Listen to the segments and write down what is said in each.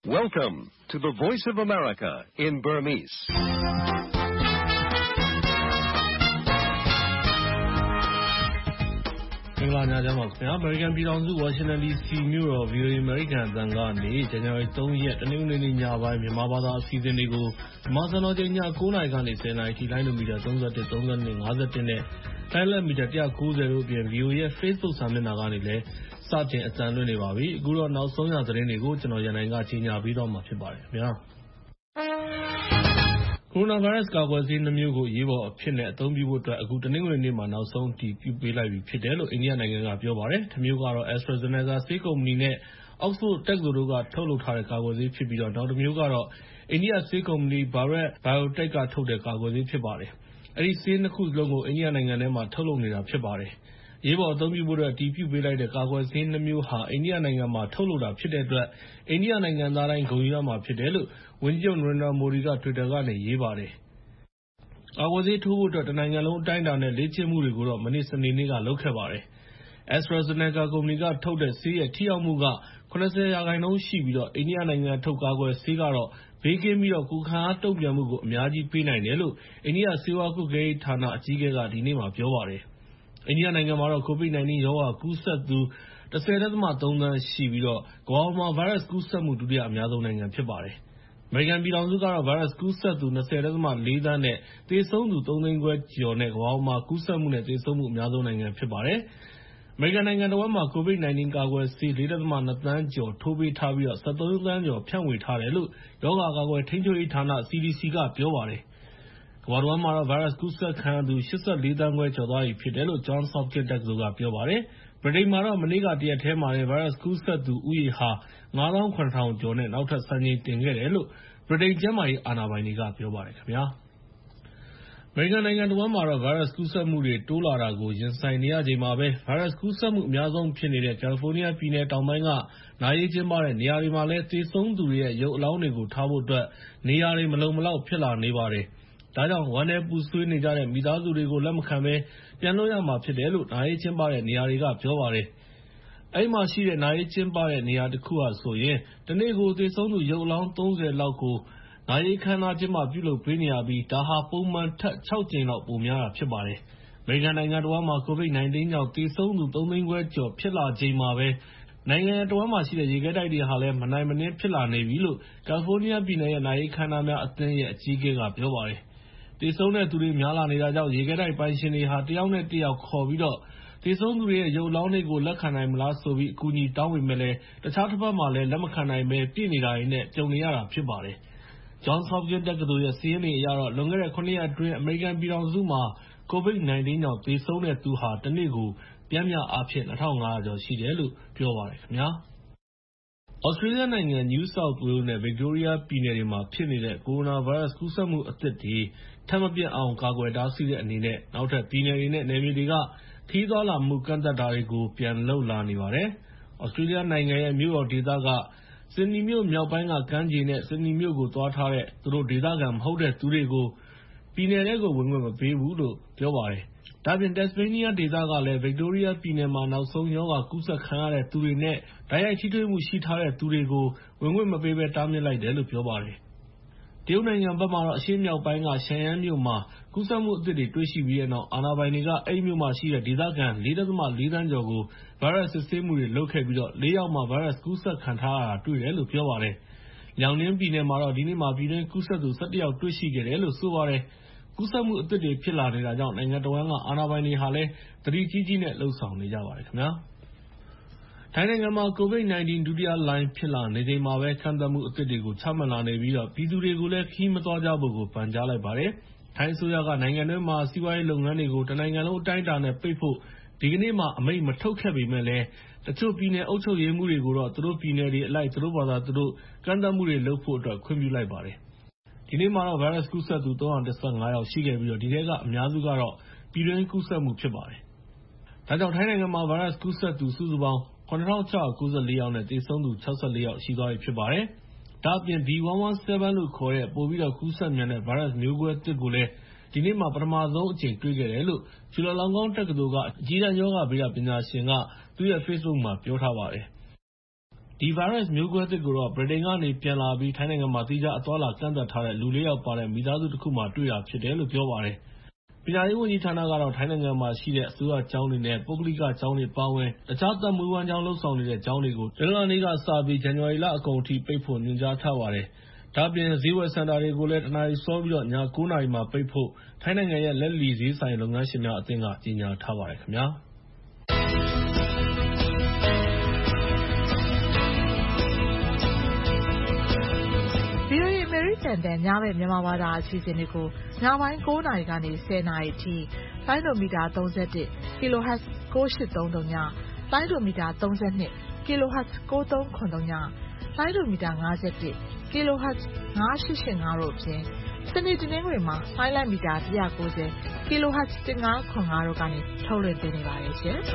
Welcome to the Voice of America in Burmese. ။မင်္ဂလာညချမ်းပါခင်ဗျာ။ American ပြည်ထောင်စု Washington DC မြို့တော် VOA American အသံကနေ ဇန်နဝါရီ 3 ရက် တနင်္ဂနွေနေ့ညပိုင်း မြန်မာဘာသာအစီအစဉ်တွေကို မြန်မာစံတော်ချိန် ည 9 နာရီကနေ 10 နာရီထိ လိုင်းဒိုမီတာ 31, 32, 51 နဲ့ တိုင်းလက်မီတာ 190 တို့အပြင် VOA ရဲ့ Facebook စာမျက်နှာကနေလည်း စတင်အသံလွှင့်နေပါပြီ။ အခုတော့နောက်ဆုံးရသတင်းတွေကို ကျွန်တော်ရန်နိုင်က ကြီးညာပေးတော့မှာဖြစ်ပါတယ်ခင်ဗျာ။ ကိုရိုနာဗိုင်းရပ်စ်ကာကွယ်ဆေး 2 မျိုးကို အရေးပေါ်အဖြစ်နဲ့ အသုံးပြုဖို့အတွက် အခုတနင်္ဂနွေနေ့မှာ နောက်ဆုံးအတည်ပြုပေးလိုက်ပြီဖြစ်တယ်လို့ အိန္ဒိယနိုင်ငံက ပြောပါတယ်။ တစ်မျိုးကတော့ AstraZeneca ဆေးကုမ္ပဏီနဲ့ Oxford တက္ကသိုလ်တို့က ထုတ်လုပ်ထားတဲ့ ကာကွယ်ဆေးဖြစ်ပြီး နောက်တစ်မျိုးကတော့ အိန္ဒိယဆေးကုမ္ပဏီ Bharat Biotech က ထုတ်တဲ့ ကာကွယ်ဆေးဖြစ်ပါတယ်။ အဲဒီဆေး 2 ခုစလုံးကို အိန္ဒိယနိုင်ငံထဲမှာ ထုတ်လုပ်နေတာဖြစ်ပါတယ်။ အရေးပေါ်အသုံးပြုဖို့အတွက် အတည်ပြုပေးလိုက်တဲ့ ကာကွယ်ဆေး 2 မျိုးဟာ အိန္ဒိယနိုင်ငံမှာ ထုတ်လုပ်တာဖြစ်တဲ့အတွက် အိန္ဒိယနိုင်ငံသားတိုင်း ဂုဏ်ယူရမှာဖြစ်တယ်လို့ ဝန်ကြီးချုပ် Narendra Modi က Twitter ကနေ ရေးပါတယ်။ ကာကွယ်ဆေးထိုးဖို့အတွက် တနိုင်ငံလုံးအတိုင်းအတာနဲ့ လေ့ကျင့်မှုတွေကိုတော့ မနေ့ စနေနေ့က လုပ်ခဲ့ပါတယ်။ AstraZeneca ကုမ္ပဏီကထုတ်တဲ့ဆေးရဲ့ ထိရောက်မှုက ၇၀% ရှိပြီး အိန္ဒိယနိုင်ငံထုတ် ကာကွယ်ဆေးကတော့ ဘေးကင်းပြီး ကိုယ်ခံအားတုံ့ပြန်မှုကို အများကြီးပေးနိုင်တယ်လို့ အိန္ဒိယဆေးဝါးကွပ်ကဲရေးဌာန အကြီးအကဲက ဒီနေ့ ပြောပါတယ်။ အိန္ဒိယနိုင်ငံမှာတော့ COVID-19 ရောဂါကူးစက်သူ ၁၀.၃ သန်းရှိပြီး ကမ္ဘာပေါ်မှာ ဗိုင်းရပ်စ်ကူးစက်မှု ဒုတိယအများဆုံးနိုင်ငံဖြစ်ပါတယ်။ အမေရိကန်ပြည်ထောင်စုကတော့ ဗိုင်းရပ်စ်ကူးစက်သူ ၂၀.၄ သန်းနဲ့ သေဆုံးသူ ၃ သိန်းခွဲကျော်နဲ့ ကမ္ဘာပေါ်မှာ ကူးစက်မှုနဲ့ သေဆုံးမှုအများဆုံးနိုင်ငံဖြစ်ပါတယ်။ အမေရိကန်နိုင်ငံတဝန်းမှာ COVID-19 ကာကွယ်ဆေး ၄.၂ သန်းကျော် ထိုးပေးထားပြီး ၁၃ သန်းကျော် ဖြန့်ဝေထားတယ်လို့ ရောဂါကာကွယ်ထိန်းချုပ်ရေးဌာန CDC က ပြောပါတယ်။ ကမ္ဘာတဝန်းမှာတော့ ဗိုင်းရပ်စ်ကူးစက်ခံရသူ ၈၄ သန်းခွဲကျော်သွားပြီဖြစ်တယ်လို့ Johns Hopkins တက္ကသိုလ်က ပြောပါတယ်။ ဗြိတိန်မှာတော့ မနေ့က တရက်တည်းမှာတင် ဗိုင်းရပ်စ်ကူးစက်သူဦးရေဟာ ၅၇,၀၀၀ ကျော်နဲ့ နောက်ထပ် စံချိန်တင်ခဲ့တယ်လို့ ဗြိတိန်ကျန်းမာရေးအာဏာပိုင်တွေက ပြောပါတယ်ခင်ဗျာ။ အမေရိကန်နိုင်ငံတဝန်းမှာတော့ ဗိုင်းရပ်စ်ကူးစက်မှုတွေ တိုးလာတာကို ရင်ဆိုင်နေရချိန်မှာပဲ ဗိုင်းရပ်စ်ကူးစက်မှုအများဆုံးဖြစ်နေတဲ့ ကယ်လီဖိုးနီးယားပြည်နယ်တောင်ပိုင်းက နာရေးကျင်းပတဲ့နေရာတွေမှာလည်း သေဆုံးသူတွေရဲ့ ရုပ်အလောင်းတွေကို ထားဖို့အတွက် နေရာတွေ မလုံမလောက်ဖြစ်လာနေပါတယ်။ ဒါကြောင့် ဝမ်းနည်းပူဆွေးနေကြတဲ့ မိသားစုတွေကို လက်မခံဘဲ ပြန်လွှတ်ရမှာဖြစ်တယ်လို့ နာရေးကျင်းပတဲ့နေရာတွေက ပြောပါတယ်။ အဲဒီမှာရှိတဲ့ နာရေးကျင်းပတဲ့နေရာတခုဟာဆိုရင် တနေ့ကို သေဆုံးသူရုပ်အလောင်း ၃၀ လောက်ကို နာရေးအခမ်းအနားကျင်းပပြုလုပ်ပေးနေရပြီး ဒါဟာ ပုံမှန်ထက် ၆ ကြိမ်လောက် ပိုများတာဖြစ်ပါတယ်။ အမေရိကန်နိုင်ငံတဝန်းမှာ COVID-19 ကြောင့် သေဆုံးသူ ၃ သိန်းခွဲကျော်ဖြစ်လာချိန်မှာပဲ နိုင်ငံတဝန်းမှာရှိတဲ့ ရေခဲတိုက်တွေဟာလည်း မနိုင်မနင်းဖြစ်လာနေပြီလို့ ကယ်လီဖိုးနီးယားပြည်နယ်ရဲ့ နာရေးအခမ်းအနားများအသင်းရဲ့ အကြီးအကဲက ပြောပါတယ်။ သေဆုံးတဲ့သူတွေများလာနေတာကြောင့် ရေခဲတိုက်ပိုင်ရှင်တွေဟာ တယောက်နဲ့တယောက်ခေါ်ပြီး သေဆုံးသူတွေရဲ့ ရုပ်အလောင်းတွေကို လက်ခံနိုင်မလားဆိုပြီး အကူအညီတောင်းပေမယ့် တခြားတဘက်မှာလည်း လက်မခံနိုင်ဘဲ ပြည့်နေတာတွေနဲ့ ကြုံနေရတာဖြစ်ပါတယ်။ Johns Hopkins တက္ကသိုလ်ရဲ့ စာရင်းတွေအရတော့ လွန်ခဲ့တဲ့ ၇ ရက်အတွင်း အမေရိကန်ပြည်ထောင်စုမှာ COVID-19 ကြောင့် သေဆုံးတဲ့သူဟာ တနေ့ကို ပျမ်းမျှအားဖြင့် ၂,၅၀၀ ကျော်ရှိတယ်လို့ ပြောပါတယ်ခင်ဗျာ။ သြစတြေးလျနိုင်ငံ New South Wales နဲ့ Victoria ပြည်နယ်တွေမှာဖြစ်နေတဲ့ ကိုရိုနာဗိုင်းရပ်စ်ကူးစက်မှုအသစ်တွေ ထပ်မပြန့်အောင် ကာကွယ်တားဆီးတဲ့အနေနဲ့ နောက်ထပ် ပြည်နယ်တွေနဲ့ နယ်မြေတွေက ခရီးသွားလာမှု ကန့်သတ်တာတွေကို ပြန်လုပ်လာနေပါတယ်။ သြစတြေးလျနိုင်ငံရဲ့ မြို့တော်ဒေသက ဆစ်ဒနီမြို့မြောက်ပိုင်းက ကမ်းခြေနဲ့ ဆစ်ဒနီမြို့ကိုသွားထားတဲ့ သူတို့ဒေသခံမဟုတ်တဲ့သူတွေကို ပြည်နယ်ထဲကို ဝင်ခွင့်မပေးဘူးလို့ ပြောပါတယ်။ ဒါ့အပြင် Tasmania ဒေသကလည်း Victoria ပြည်နယ်မှာ နောက်ဆုံးရောဂါကူးစက်ခံရတဲ့သူတွေနဲ့ တိုက်ရိုက်ထိတွေ့မှုရှိထားတဲ့သူတွေကို ဝင်ခွင့်မပေးဘဲ တားမြစ်လိုက်တယ်လို့ ပြောပါတယ်။ တရုတ်နိုင်ငံဘက်မှာတော့ အရှေ့မြောက်ပိုင်းက ရှန်ယန်းမြို့မှာ ကူးစက်မှုအသစ်တွေ တွေ့ရှိပြီးတဲ့နောက် အာဏာပိုင်တွေက အဲဒီမြို့မှာရှိတဲ့ ဒေသခံ ၄.၄ သန်းကျော်ကို ဗိုင်းရပ်စ်စစ်ဆေးမှုတွေလုပ်ခဲ့ပြီး ၄ ယောက်မှာ ဗိုင်းရပ်စ်ကူးစက်ခံထားရတာတွေ့တယ်လို့ ပြောပါတယ်။ Liaoning ပြည်နယ်မှာတော့ ဒီနေ့မှာ ပြည်တွင်းကူးစက်သူ ၁၁ ယောက်တွေ့ရှိခဲ့တယ်လို့ ဆိုပါတယ်။ ကူးစက်မှုအသစ်တွေဖြစ်လာနေတာကြောင့် နိုင်ငံတဝန်းက အာဏာပိုင်တွေဟာလည်း သတိကြီးကြီးနဲ့ လုပ်ဆောင်နေကြပါတယ်ခင်ဗျာ။ ထိုင်းနိုင်ငံမှာ COVID-19 ဒုတိယလှိုင်းဖြစ်လာနေချိန်မှာပဲ ကန့်သတ်မှုအသစ်တွေကို ချမှတ်လာနေပြီး ပြည်သူတွေကိုလည်း ခရီးမသွားကြဖို့ ပန်ကြားလိုက်ပါတယ်။ ထိုင်းအစိုးရက နိုင်ငံတွင်းမှာ စီးပွားရေးလုပ်ငန်းတွေကို တနိုင်ငံလုံးအတိုင်းအတာနဲ့ ပိတ်ဖို့ ဒီကနေ့မှာ အမိန့်မထုတ်ခဲ့ပေမယ့်လည်း တချို့ပြည်နယ်အုပ်ချုပ်ရေးမှူးတွေကိုတော့ သူတို့ပြည်နယ်တွေအလိုက် သူတို့ဘာသာသူတို့ ကန့်သတ်မှုတွေလုပ်ဖို့ ခွင့်ပြုလိုက်ပါတယ်။ ဒီနေ့မှာတော့ ဗိုင်းရပ်စ်ကူးစက်သူ ၃၁၅ ယောက်ရှိခဲ့ပြီး အဲဒီထဲက အများစုကတော့ ပြည်တွင်းကူးစက်မှုဖြစ်ပါတယ်။ ဒါကြောင့် ထိုင်းနိုင်ငံမှာ ဗိုင်းရပ်စ်ကူးစက်သူ စုစုပေါင်း ၇,၆၉၄ ယောက်နဲ့ သေဆုံးသူ ၆၄ ယောက်ရှိသွားပြီဖြစ်ပါတယ်။ ဒါ့အပြင် B.1.1.7 လို့ခေါ်တဲ့ ပိုပြီးတော့ကူးစက်မြန်တဲ့ ဗိုင်းရပ်စ်မျိုးကွဲသစ်ကိုလည်း ဒီနေ့မှာ ပထမဆုံးအကြိမ်တွေ့ခဲ့တယ်လို့ ချူလာလောင်ကောင်တက္ကသိုလ်က အကြီးတန်းရောဂါဗေဒပညာရှင်က သူ့ရဲ့ Facebook မှာ ပြောထားပါတယ်။ဒီဗိုင်းရပ်စ်မျိုးကွဲသစ်ကိုတော့ ဗြိတိန်ကနေပြန်လာပြီး ထိုင်းနိုင်ငံမှာသီးခြားအသွားအလာကန့်သတ်ထားတဲ့လူ 4 ယောက်ပါတဲ့မိသားစုတခုမှာတွေ့တာဖြစ်တယ်လို့ပြောပါတယ်။ ပညာရေးဝန်ကြီးဌာနကတော့ ထိုင်းနိုင်ငံမှာရှိတဲ့အစိုးရကျောင်းတွေနဲ့ ပုဂ္ဂလိကကျောင်းတွေအပါအဝင် တခြားသက်မွေးဝမ်းကျောင်းလုပ်ဆောင်နေတဲ့ကျောင်းတွေကို တနင်္လာနေ့ကစပြီး ဇန်နဝါရီလအကုန်ထိ ပိတ်ဖို့ ညွှန်ကြားထားပါတယ်။ ဒါ့အပြင် ဈေးဝယ်စင်တာတွေကိုလည်း ၁ နာရီစောပြီး ည 9 နာရီမှာပိတ်ဖို့ ထိုင်းနိုင်ငံရဲ့လက်လီဈေးဆိုင်လုပ်ငန်းရှင်များအသင်းက ကြေညာထားပါတယ်ခင်ဗျာ။ VOA အမေရိကန်အသံညဘက်မြန်မာဘာသာအစီအစဉ်တွေကိုညပိုင်း 9 နာရီကနေ 10 နာရီအထိလိုင်းဒိုမီတာ 31 kHz 9830 ည၊ လိုင်းဒိုမီတာ 32 kHz 93ခွန်ည၊ လိုင်းဒိုမီတာ 51 kHz 9885တို့အပြင် စနေတနင်္ဂနွေမှာလိုင်းလိုက်မီတာ 190 kHz 15ခွန်တို့ကနေထုတ်လွှင့်ပေးနေပါတယ်ရှင်။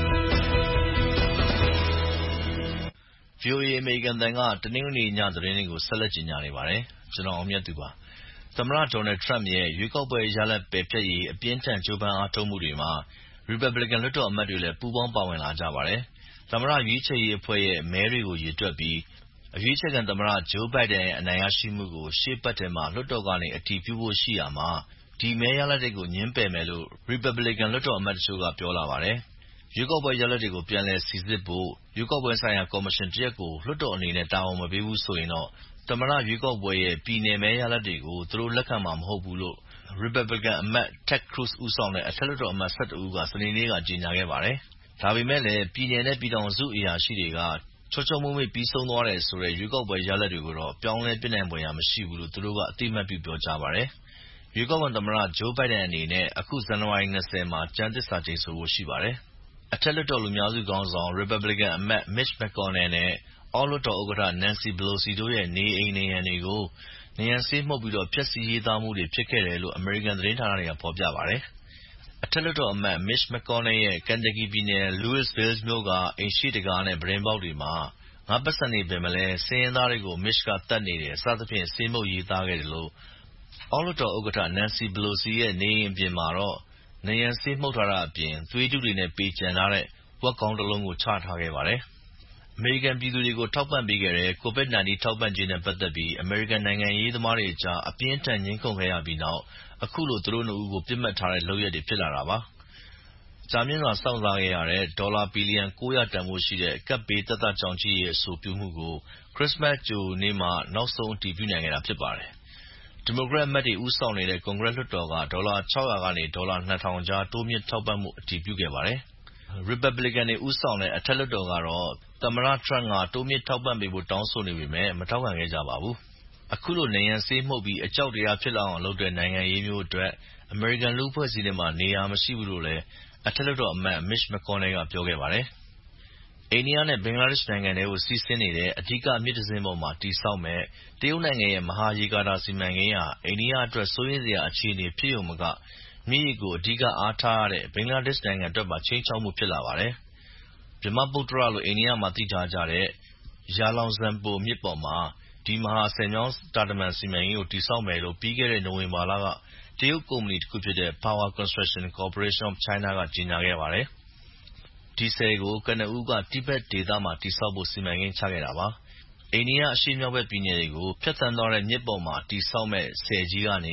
VOA အမေရိကန်အသံကတနင်္ဂနွေညသတင်းတွေကိုဆက်လက်ကြေညာနေပါတယ်။ကျွန်တော်အောင်မြတ်သူပါ။သမ္မတဒေါ်နယ်ထရမ့်ရဲ့ရွေးကောက်ပွဲရလဒ်ပယ်ဖျက်ရေးအပြင်းထန်ကြိုးပမ်းအားထုတ်မှုတွေမှာ Republican လွှတ်တော်အမတ်တွေလည်းပူးပေါင်းပါဝင်လာကြပါတယ်။သမ္မတရွေးချယ်ရေးအဖွဲ့ရဲ့မဲတွေကိုရေတွက်ပြီးအရွေးချယ်ခံသမ္မတ Joe Biden ရဲ့အနိုင်ရရှိမှုကိုရှေ့အပတ်ထဲမှာလွှတ်တော်ကနေအတည်ပြုဖို့ရှိရာမှာဒီမဲရလဒ်တွေကိုငြင်းပယ်မယ်လို့ Republican လွှတ်တော်အမတ်တချို့ကပြောလာပါတယ်။ရွေးကောက်ပွဲရလဒ်တွေကိုပြန်လည်စိစစ်ဖို့ရွေးကောက်ပွဲဆိုင်ရာကော်မရှင်တရပ်ကိုလွှတ်တော်အနေနဲ့တာဝန်မပေးဘူးဆိုရင်တော့သမ္မတရွေးကောက်ပွဲရဲ့ပြည်နယ်မဲရလဒ်တွေကိုသူတို့လက်ခံမှာမဟုတ်ဘူးလို့ Republican အမတ် Ted Cruz ဦးဆောင်တဲ့အထက်လွှတ်တော်အမတ် 11 ဦးကစနေနေ့ကကြေညာခဲ့ပါတယ်။ဒါပေမဲ့လည်းပြည်နယ်နဲ့ပြည်ထောင်စုအရာရှိတွေကချောချောမွေ့မွေ့ပြီးဆုံးသွားတယ်ဆိုတဲ့ရွေးကောက်ပွဲရလဒ်တွေကိုတော့ပြောင်းလဲပစ်နိုင်ဖွယ်ရာမရှိဘူးလို့သူတို့ကအသိအမှတ်ပြုပြောကြားပါတယ်။ရွေးကောက်ခံသမ္မတ Joe Biden အနေနဲ့အခုဇန်နဝါရီ 20 မှာကျမ်းသစ္စာကျိန်ဆိုဖို့ရှိပါတယ်။အထက်လွှတ်တော်လူများစုခေါင်းဆောင် Republican အမတ် Mitch McConnell နဲ့အောက်လွှတ်တော်ဥက္ကဋ္ဌ Nancy Pelosi တို့ရဲ့နေအိမ်နံရံတွေကိုနံရံဆေးမှုတ်ပြီးဖျက်ဆီးရေးသားမှုတွေဖြစ်ခဲ့တယ်လို့အမေရိကန်သတင်းဌာနတွေကဖော်ပြပါတယ်။အထက်လွှတ်တော်အမတ် Mitch McConnell ရဲ့ Kentucky ပြည်နယ် Louisville မြို့ကအိမ်ရှေ့တံခါးနဲ့ပြတင်းပေါက်တွေမှာငါ့ပိုက်ဆံတွေဘယ်မလဲဆင်းရဲသားတွေကို Mitch ကသတ်နေတယ်စသဖြင့်ဆေးမှုတ်ရေးသားခဲ့တယ်လို့အောက်လွှတ်တော်ဥက္ကဋ္ဌ Nancy Pelosi ရဲ့နေအိမ်အပြင်မှာတော့နံရံဆေးမှုတ်ထားတာအပြင်သွေးတုတွေနဲ့ပေကျန်ထားတဲ့ဝက်ခေါင်းတလုံးကိုချထားခဲ့ပါတယ်။အမေရိကန်ပြည်သူတွေကိုထောက်ပံ့ပေးခဲ့တဲ့ COVID-19 ထောက်ပံ့ကြေးနဲ့ပတ်သက်ပြီးအမေရိကန်နိုင်ငံရေးသမားတွေအကြားအပြင်းအထန်ငြင်းခုန်ခဲ့ရပြီးနောက်အခုလိုသူတို့နှစ်ဦးကိုပစ်မှတ်ထားတဲ့လုပ်ရပ်တွေဖြစ်လာတာပါ။ကြာမြင့်စွာစောင့်စားခဲ့ရတဲ့ဒေါ်လာဘီလီယံ 900 တန်ဖိုးရှိတဲ့ကပ်ဘေးသက်သက်ကြောင့်ကြည့်ရေးအဆိုပြုမှုကိုခရစ်စမတ်ကြိုနေ့မှာနောက်ဆုံးအတည်ပြုနိုင်ခဲ့တာဖြစ်ပါတယ်။ဒီမိုကရက်အမတ်တွေဦးဆောင်နေတဲ့ကွန်ဂရက်လွှတ်တော်ကဒေါ်လာ 600 ကနေဒေါ်လာ 2000 ကြားတိုးမြင့်ထောက်ပံ့မှုအတည်ပြုခဲ့ပါတယ်။ Republican တွေဦးဆောင်တဲ့အထက်လွှတ်တော်ကတော့သမ္မတထရမ့်ကတိုးမြင့်ထောက်ပံ့ပေးဖို့တောင်းဆိုနေပေမဲ့မထောက်ခံခဲ့ကြပါဘူး။အခုလိုနံရံဆေးမှုတ်ပြီးအကြောက်တရားဖြစ်လာအောင်လုပ်တဲ့နိုင်ငံရေးမျိုးအတွက်အမေရိကန်လူ့အဖွဲ့အစည်းထဲမှာနေရာမရှိဘူးလို့လည်းအထက်လွှတ်တော်အမတ် Mitch McConnell ကပြောခဲ့ပါတယ်။အိန္ဒိယနဲ့ဘင်္ဂလားဒေ့ရှ်နိုင်ငံထဲကိုစီးဆင်းနေတဲ့အဓိကမြစ်တစင်းပေါ်မှာတည်ဆောက်မယ့်တရုတ်နိုင်ငံရဲ့မဟာရေကာတာစီမံကိန်းဟာအိန္ဒိယအတွက်စိုးရိမ်စရာအခြေအနေဖြစ်ရုံမကမြစ်ရေကိုအဓိကအားထားရတဲ့ဘင်္ဂလားဒေ့ရှ်နိုင်ငံအတွက်ပါခြိမ်းခြောက်မှုဖြစ်လာပါတယ်။ဗြဟ္မပုတ္တရလို့အိန္ဒိယမှာသိထားကြတဲ့ Yalanzangpo မြစ်ပေါ်မှာဒီမဟာဆည်မြောင်းတာတမံစီမံကိန်းကိုတည်ဆောက်မယ်လို့ပြီးခဲ့တဲ့နိုဝင်ဘာလကတရုတ်ကုမ္ပဏီတခုဖြစ်တဲ့ Power Construction Corporation of China ကကြေညာခဲ့ပါတယ်။ဒီဆည်ကိုကနဦးကတိဘက်ဒေသမှာတည်ဆောက်ဖို့စီမံကိန်းချခဲ့တာပါ။အိန္ဒိယအရှေ့မြောက်ဘက်ပြည်နယ်တွေကိုဖြတ်သန်းသွားတဲ့မြစ်ပေါ်မှာတည်ဆောက်မယ့်ဆည်ကြီးကနေ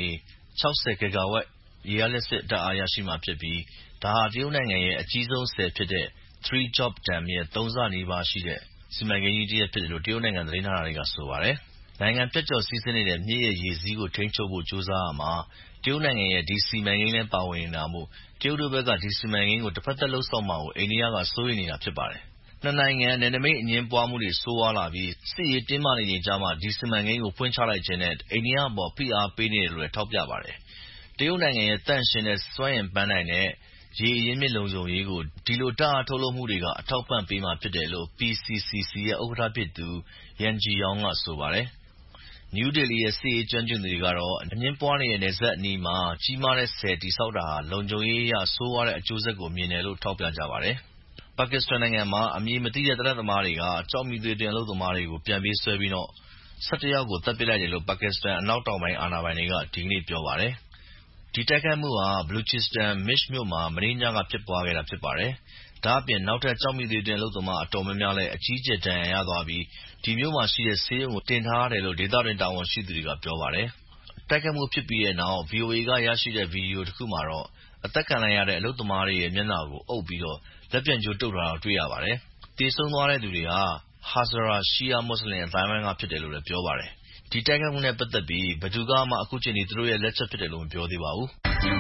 60 ဂီဂါဝပ်ရေအားလျှပ်စစ်ဓါတ်အားရရှိမှာဖြစ်ပြီးဒါဟာတရုတ်နိုင်ငံရဲ့အကြီးဆုံးဆည်ဖြစ်တဲ့ Three Gorge Dam ရဲ့3 ဆနီးပါးရှိတဲ့စီမံကိန်းကြီးတရပ်ဖြစ်တယ်လို့တရုတ်နိုင်ငံသတင်းဌာနတွေကဆိုပါတယ်။နိုင်ငံဖြတ်ကျော်စီးဆင်းနေတဲ့မြစ်ရဲ့ရေစီးကိုထိန်းချုပ်ဖို့ကြိုးစားရာမှာတရုတ်နိုင်ငံရဲ့ဒီစီမံကိန်းထဲပါဝင်နေတာမို့တရုတ်တို့ဘက်ကဒီစီမံကိန်းကိုတဖက်သတ်လုပ်ဆောင်မှာကိုအိန္ဒိယကစိုးရိမ်နေတာဖြစ်ပါတယ်။နှစ်နိုင်ငံနယ်နိမိတ်အငြင်းပွားမှုတွေဆိုးဝါးလာပြီးစစ်ရေးတင်းမာနေချိန်ကျမှဒီစီမံကိန်းကိုဖွင့်ချလိုက်ခြင်းနဲ့အိန္ဒိယအပေါ်ဖိအားပေးနေတယ်လို့လည်းထောက်ပြပါတယ်။တရုတ်နိုင်ငံရဲ့သန့်ရှင်းတဲ့စွမ်းအင်ပန်းတိုင်နဲ့ရေအရင်းမြစ်လုံခြုံရေးကိုဒီလိုဓါတ်အားထုတ်လုပ်မှုတွေကအထောက်အပံ့ပေးမှာဖြစ်တယ်လို့ PCCC ရဲ့ဥက္ကဋ္ဌဖြစ်သူ Yan Zhiyong ကဆိုပါတယ်။ နယူးဒေလီရဲ့စစ်ရေးကျွမ်းကျင်သူတွေကတော့အငြင်းပွားနေတဲ့နယ်စပ်အနီးမှာကြီးမားတဲ့ဆည်တည်ဆောက်တာဟာလုံခြုံရေးအရဆိုးဝါးတဲ့အကျိုးဆက်ကိုမြင်တယ်လို့ထောက်ပြကြပါတယ်။ပါကစ္စတန်နိုင်ငံမှာအမည်မသိတဲ့သေနတ်သမားတွေကကျောက်မီးသွေးတွင်းအလုပ်သမားတွေကိုပြန်ပေးဆွဲပြီး11 ယောက်ကိုသတ်ပစ်လိုက်တယ်လို့ပါကစ္စတန်အနောက်တောင်ပိုင်းအာဏာပိုင်တွေကဒီကနေ့ပြောပါတယ်။ဒီတိုက်ခိုက်မှုဟာ Baluchistan Mizh မြို့မှာမနေ့ညကဖြစ်ပွားခဲ့တာဖြစ်ပါတယ်။ဒါအပြင်နောက်ထပ်ကြောက်မိသေးတဲ့အလုပ်သမားအတော်များများလည်းအကြီးအကျယ်ဒဏ်ရာရသွားပြီးဒီမြို့မှာရှိတဲ့ဆေးရုံကိုတင်ထားရတယ်လို့ဒေသတွင်းတာဝန်ရှိသူတွေကပြောပါတယ်။တိုက်ခိုက်မှုဖြစ်ပြီးတဲ့နောက် VOA ကရရှိတဲ့ဗီဒီယိုတစ်ခုမှာတော့အသက်ခံလိုက်ရတဲ့အလုပ်သမားတွေရဲ့မျက်နှာကိုအုပ်ပြီးလက်ပြန်ကြိုးတုပ်ထားတာတွေ့ရပါတယ်။သေဆုံးသွားတဲ့သူတွေဟာ Hazara ရှီယာမွတ်ဆလင်အသိုင်းအဝိုင်းကဖြစ်တယ်လို့လည်းပြောပါတယ်။ဒီတိုက်ခိုက်မှုနဲ့ပတ်သက်ပြီးဘယ်သူကမှအခုချိန်ထိသူတို့ရဲ့လက်ချက်ဖြစ်တယ်လို့မပြောသေးပါဘူး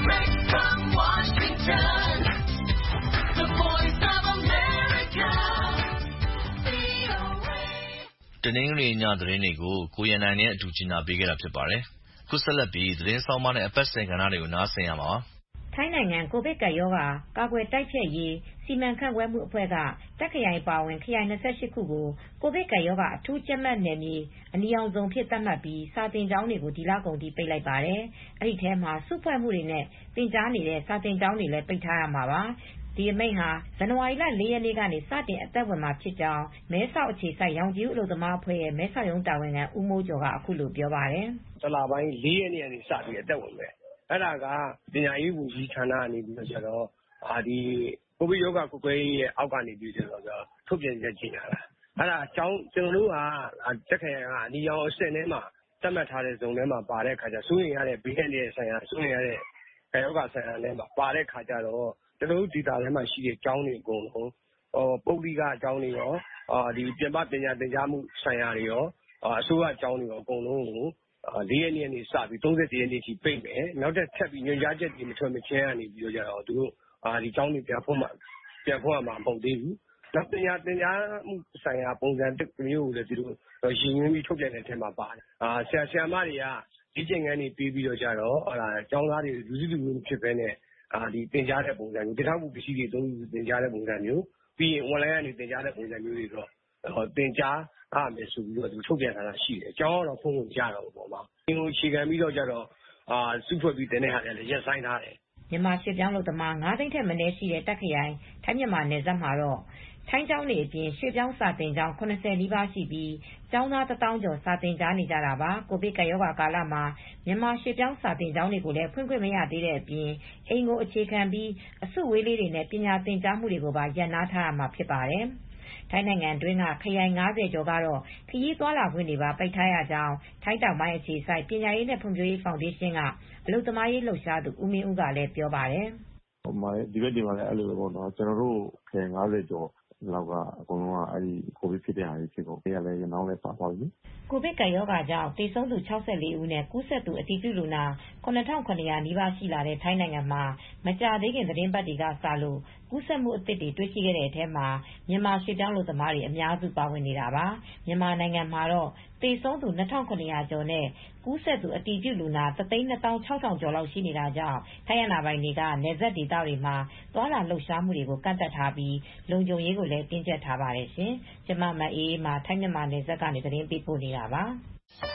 ။တနင်္ဂနွေညသတင်းတွေကိုကိုရန်နိုင်နဲ့အတူကြီးညာပေးခဲ့တာဖြစ်ပါတယ်။ခုဆက်လက်ပြီးသတင်းဆောင်မနဲ့အပတ်စဉ်ကဏ္ဍတွေကိုနားဆင်ရမှာပါ။ထိုင်းနိုင်ငံကိုဗစ်ကပ်ရောဂါကာကွယ်တိုက်ဖျက်ရေးစီမံခန့်ခွဲမှုအဖွဲ့ကတပ်ခရိုင်ပါဝင်ခရိုင်28ခုကိုကိုဗစ်ကပ်ရောဂါအထူးကြပ်မတ်နယ်မြေအနီရောင်ဇုံဖြစ်သတ်မှတ်ပြီးစာသင်ကျောင်းတွေကိုဒီလကုန်ထိပိတ်လိုက်ပါတယ်။အဲဒီထဲမှာစုဖွဲ့မှုတွေနဲ့သင်ကြားနေတဲ့စာသင်ကျောင်းတွေလည်းပိတ်ထားရမှာပါ။ဒီအမိန့်ဟာဇန်နဝါရီလ4ရက်နေ့ကနေစတင်အသက်ဝင်မှာဖြစ်ကြောင်းမဲဆောက်အခြေစိုက်ရောင်ကြီးဦးအလုပ်သမားအဖွဲ့ရဲ့မဲဆောက်ရုံးတာဝန်ခံဦးမိုးကျော်ကအခုလိုပြောပါတယ်။တလပိုင်း4ရက်နေ့ကနေစပြီးအသက်ဝင်မယ်။အဲ့ဒါကပညာရေးဝန်ကြီးဌာနကနေပြီးတော့ကျတော့ဒီကိုဗစ်ရောဂါကွယ်ကွယ်ရေးရဲ့အောက်ကနေပြီးတော့ထုတ်ပြန်ချက်ကြေညာတာ။အဲ့ဒါအကြောင်းကျွန်တော်တို့ကတက်ခရိုင်ကအနီရောင်အဆင့်ထဲမှာသတ်မှတ်ထားတဲ့ဇုံထဲမှာပါတဲ့ခါကျစိုးရင်ရတဲ့ဘေးအန္တရာယ်ဆိုင်ရာစိုးရင်ရတဲ့ရောဂါဆိုင်ရာထဲမှာပါတဲ့ခါကျတော့ကျွန်တော်တို့ဒေသထဲမှာရှိတဲ့ကျောင်းတွေအကုန်လုံးပုဂ္ဂလိကအကျောင်းတွေရောဒီပြင်ပပညာသင်ကြားမှုဆိုင်ရာတွေရောအစိုးရကျောင်းတွေရောအကုန်လုံးကို4ရက်နေ့ကနေစပြီး30ရက်နေ့ထိပိတ်မယ်။နောက်ထပ်ပြီးညွှန်ကြားချက်တွေမထွက်မချင်းကနေပြီးတော့ကြတော့သူတို့ဒီကျောင်းတွေပြန်ဖွင့်မှာမဟုတ်သေးဘူး။နောက်ပညာသင်ကြားမှုဆိုင်ရာပုံစံတစ်မျိုးကိုလည်းသူတို့ရည်ညွှန်းပြီးထုတ်ပြန်တဲ့အထက်မှာပါတယ်။ဆရာမတွေကဒီကျင့်ခန်းတွေပြီးပြီးတော့ကြတော့ကျောင်းသားတွေလူစုလူဝေးဖြစ်ပဲနဲ့ဒီသင်ကြားတဲ့ပုံစံမျိုးတခြားမှုပစ္စည်းတွေသုံးပြီးသင်ကြားတဲ့ပုံစံမျိုးပြီးရင် online ကနေသင်ကြားတဲ့ပုံစံမျိုးတွေတော့သင်ကြားမယ်ဆိုပြီးတော့သူထုတ်ပြန်ထားတာရှိတယ်။ကျောင်းကတော့ဖုန်းကိုကြားတော့ပေါ့မှာ။ဒီလိုအခြေခံပြီးတော့ကြတော့စုဖွဲ့ပြီးသင်တဲ့ဟာတွေလည်းရပ်ဆိုင်းထားတယ်။မြန်မာရွှေ့ပြောင်းလုပ်သမား9သိန်းထက်မနည်းရှိတဲ့တပ်ခရိုင်ထိုင်းမြန်မာနယ်စပ်မှာတော့ထိုင်းကျောင်းတွေအပြင်ရွှေ့ပြောင်းစာသင်ကျောင်း80နီးပါးရှိပြီးကျောင်းသား1000ကျော်စာသင်ကြားနေကြတာပါ။ကိုဗစ်ကပ်ရောဂါကာလမှာမြန်မာရွှေ့ပြောင်းစာသင်ကျောင်းတွေကိုလည်းဖွင့်ခွင့်မရသေးတဲ့အပြင်အိမ်ကိုအခြေခံပြီးအစုဝေးလေးတွေနဲ့ပညာသင်ကြားမှုတွေကိုပါရပ်နားထားရမှာဖြစ်ပါတယ်။ထိုင်းနိုင်ငံတွင်းကခရိုင်90ကျော်ကတော့ခရီးသွားလာခွင့်တွေပါပိတ်ထားရကြောင်းထိုင်းတောင်ပိုင်းအခြေစိုက်ပညာရေးနဲ့ဖွံ့ဖြိုးရေးဖောင်ဒေးရှင်းကအလုပ်သမားရေးလှုပ်ရှားသူဦးမင်းဦးကလည်းပြောပါတယ်။ဒီဘက်ဒီမှာလည်းအဲ့လိုပဲပေါ့နော်ကျွန်တော်တို့ခရိုင်90ကျော်လောက်ကအကုန်လုံးကအဲ့ဒီကိုဗစ်ဖြစ်တဲ့ဟာတွေဖြစ်ကုန်တယ်လည်းရနောင်းလည်းပါသွားပြီ။ကိုဗစ်ကပ်ရောဂါကြောင့်သေဆုံးသူ64ဦးနဲ့ကူးစက်သူအတည်ပြုလူနာ9700နီးပါးရှိလာတဲ့ထိုင်းနိုင်ငံမှာမကြာသေးခင်သတင်းပတ်တွေကစလို့ကူးစက်မှုအသစ်တွေတွေ့ရှိခဲ့တဲ့အထဲမှာမြန်မာရွှေ့ပြောင်းလူသမားတွေအများစုပါဝင်နေတာပါ။မြန်မာနိုင်ငံမှာတော့သေဆုံးသူ2700ကျော်နဲ့ကူးစက်သူအတည်ပြုလူနာ126,000ကျော်လောက်ရှိနေတာကြောင့်ထိုင်းအာဏာပိုင်တွေကနယ်စပ်ဒေသတွေမှာသွာလာလှုပ်ရှားမှုတွေကိုကန့်သတ်ထားပြီးလုံခြုံရေးကိုလည်းတင်းကျပ်ထားပါတယ်ရှင်။ကျမမအေးမှာထိုင်းမြန်မာနယ်စပ်ကနေသတင်းပေးပို့နေတာပါ။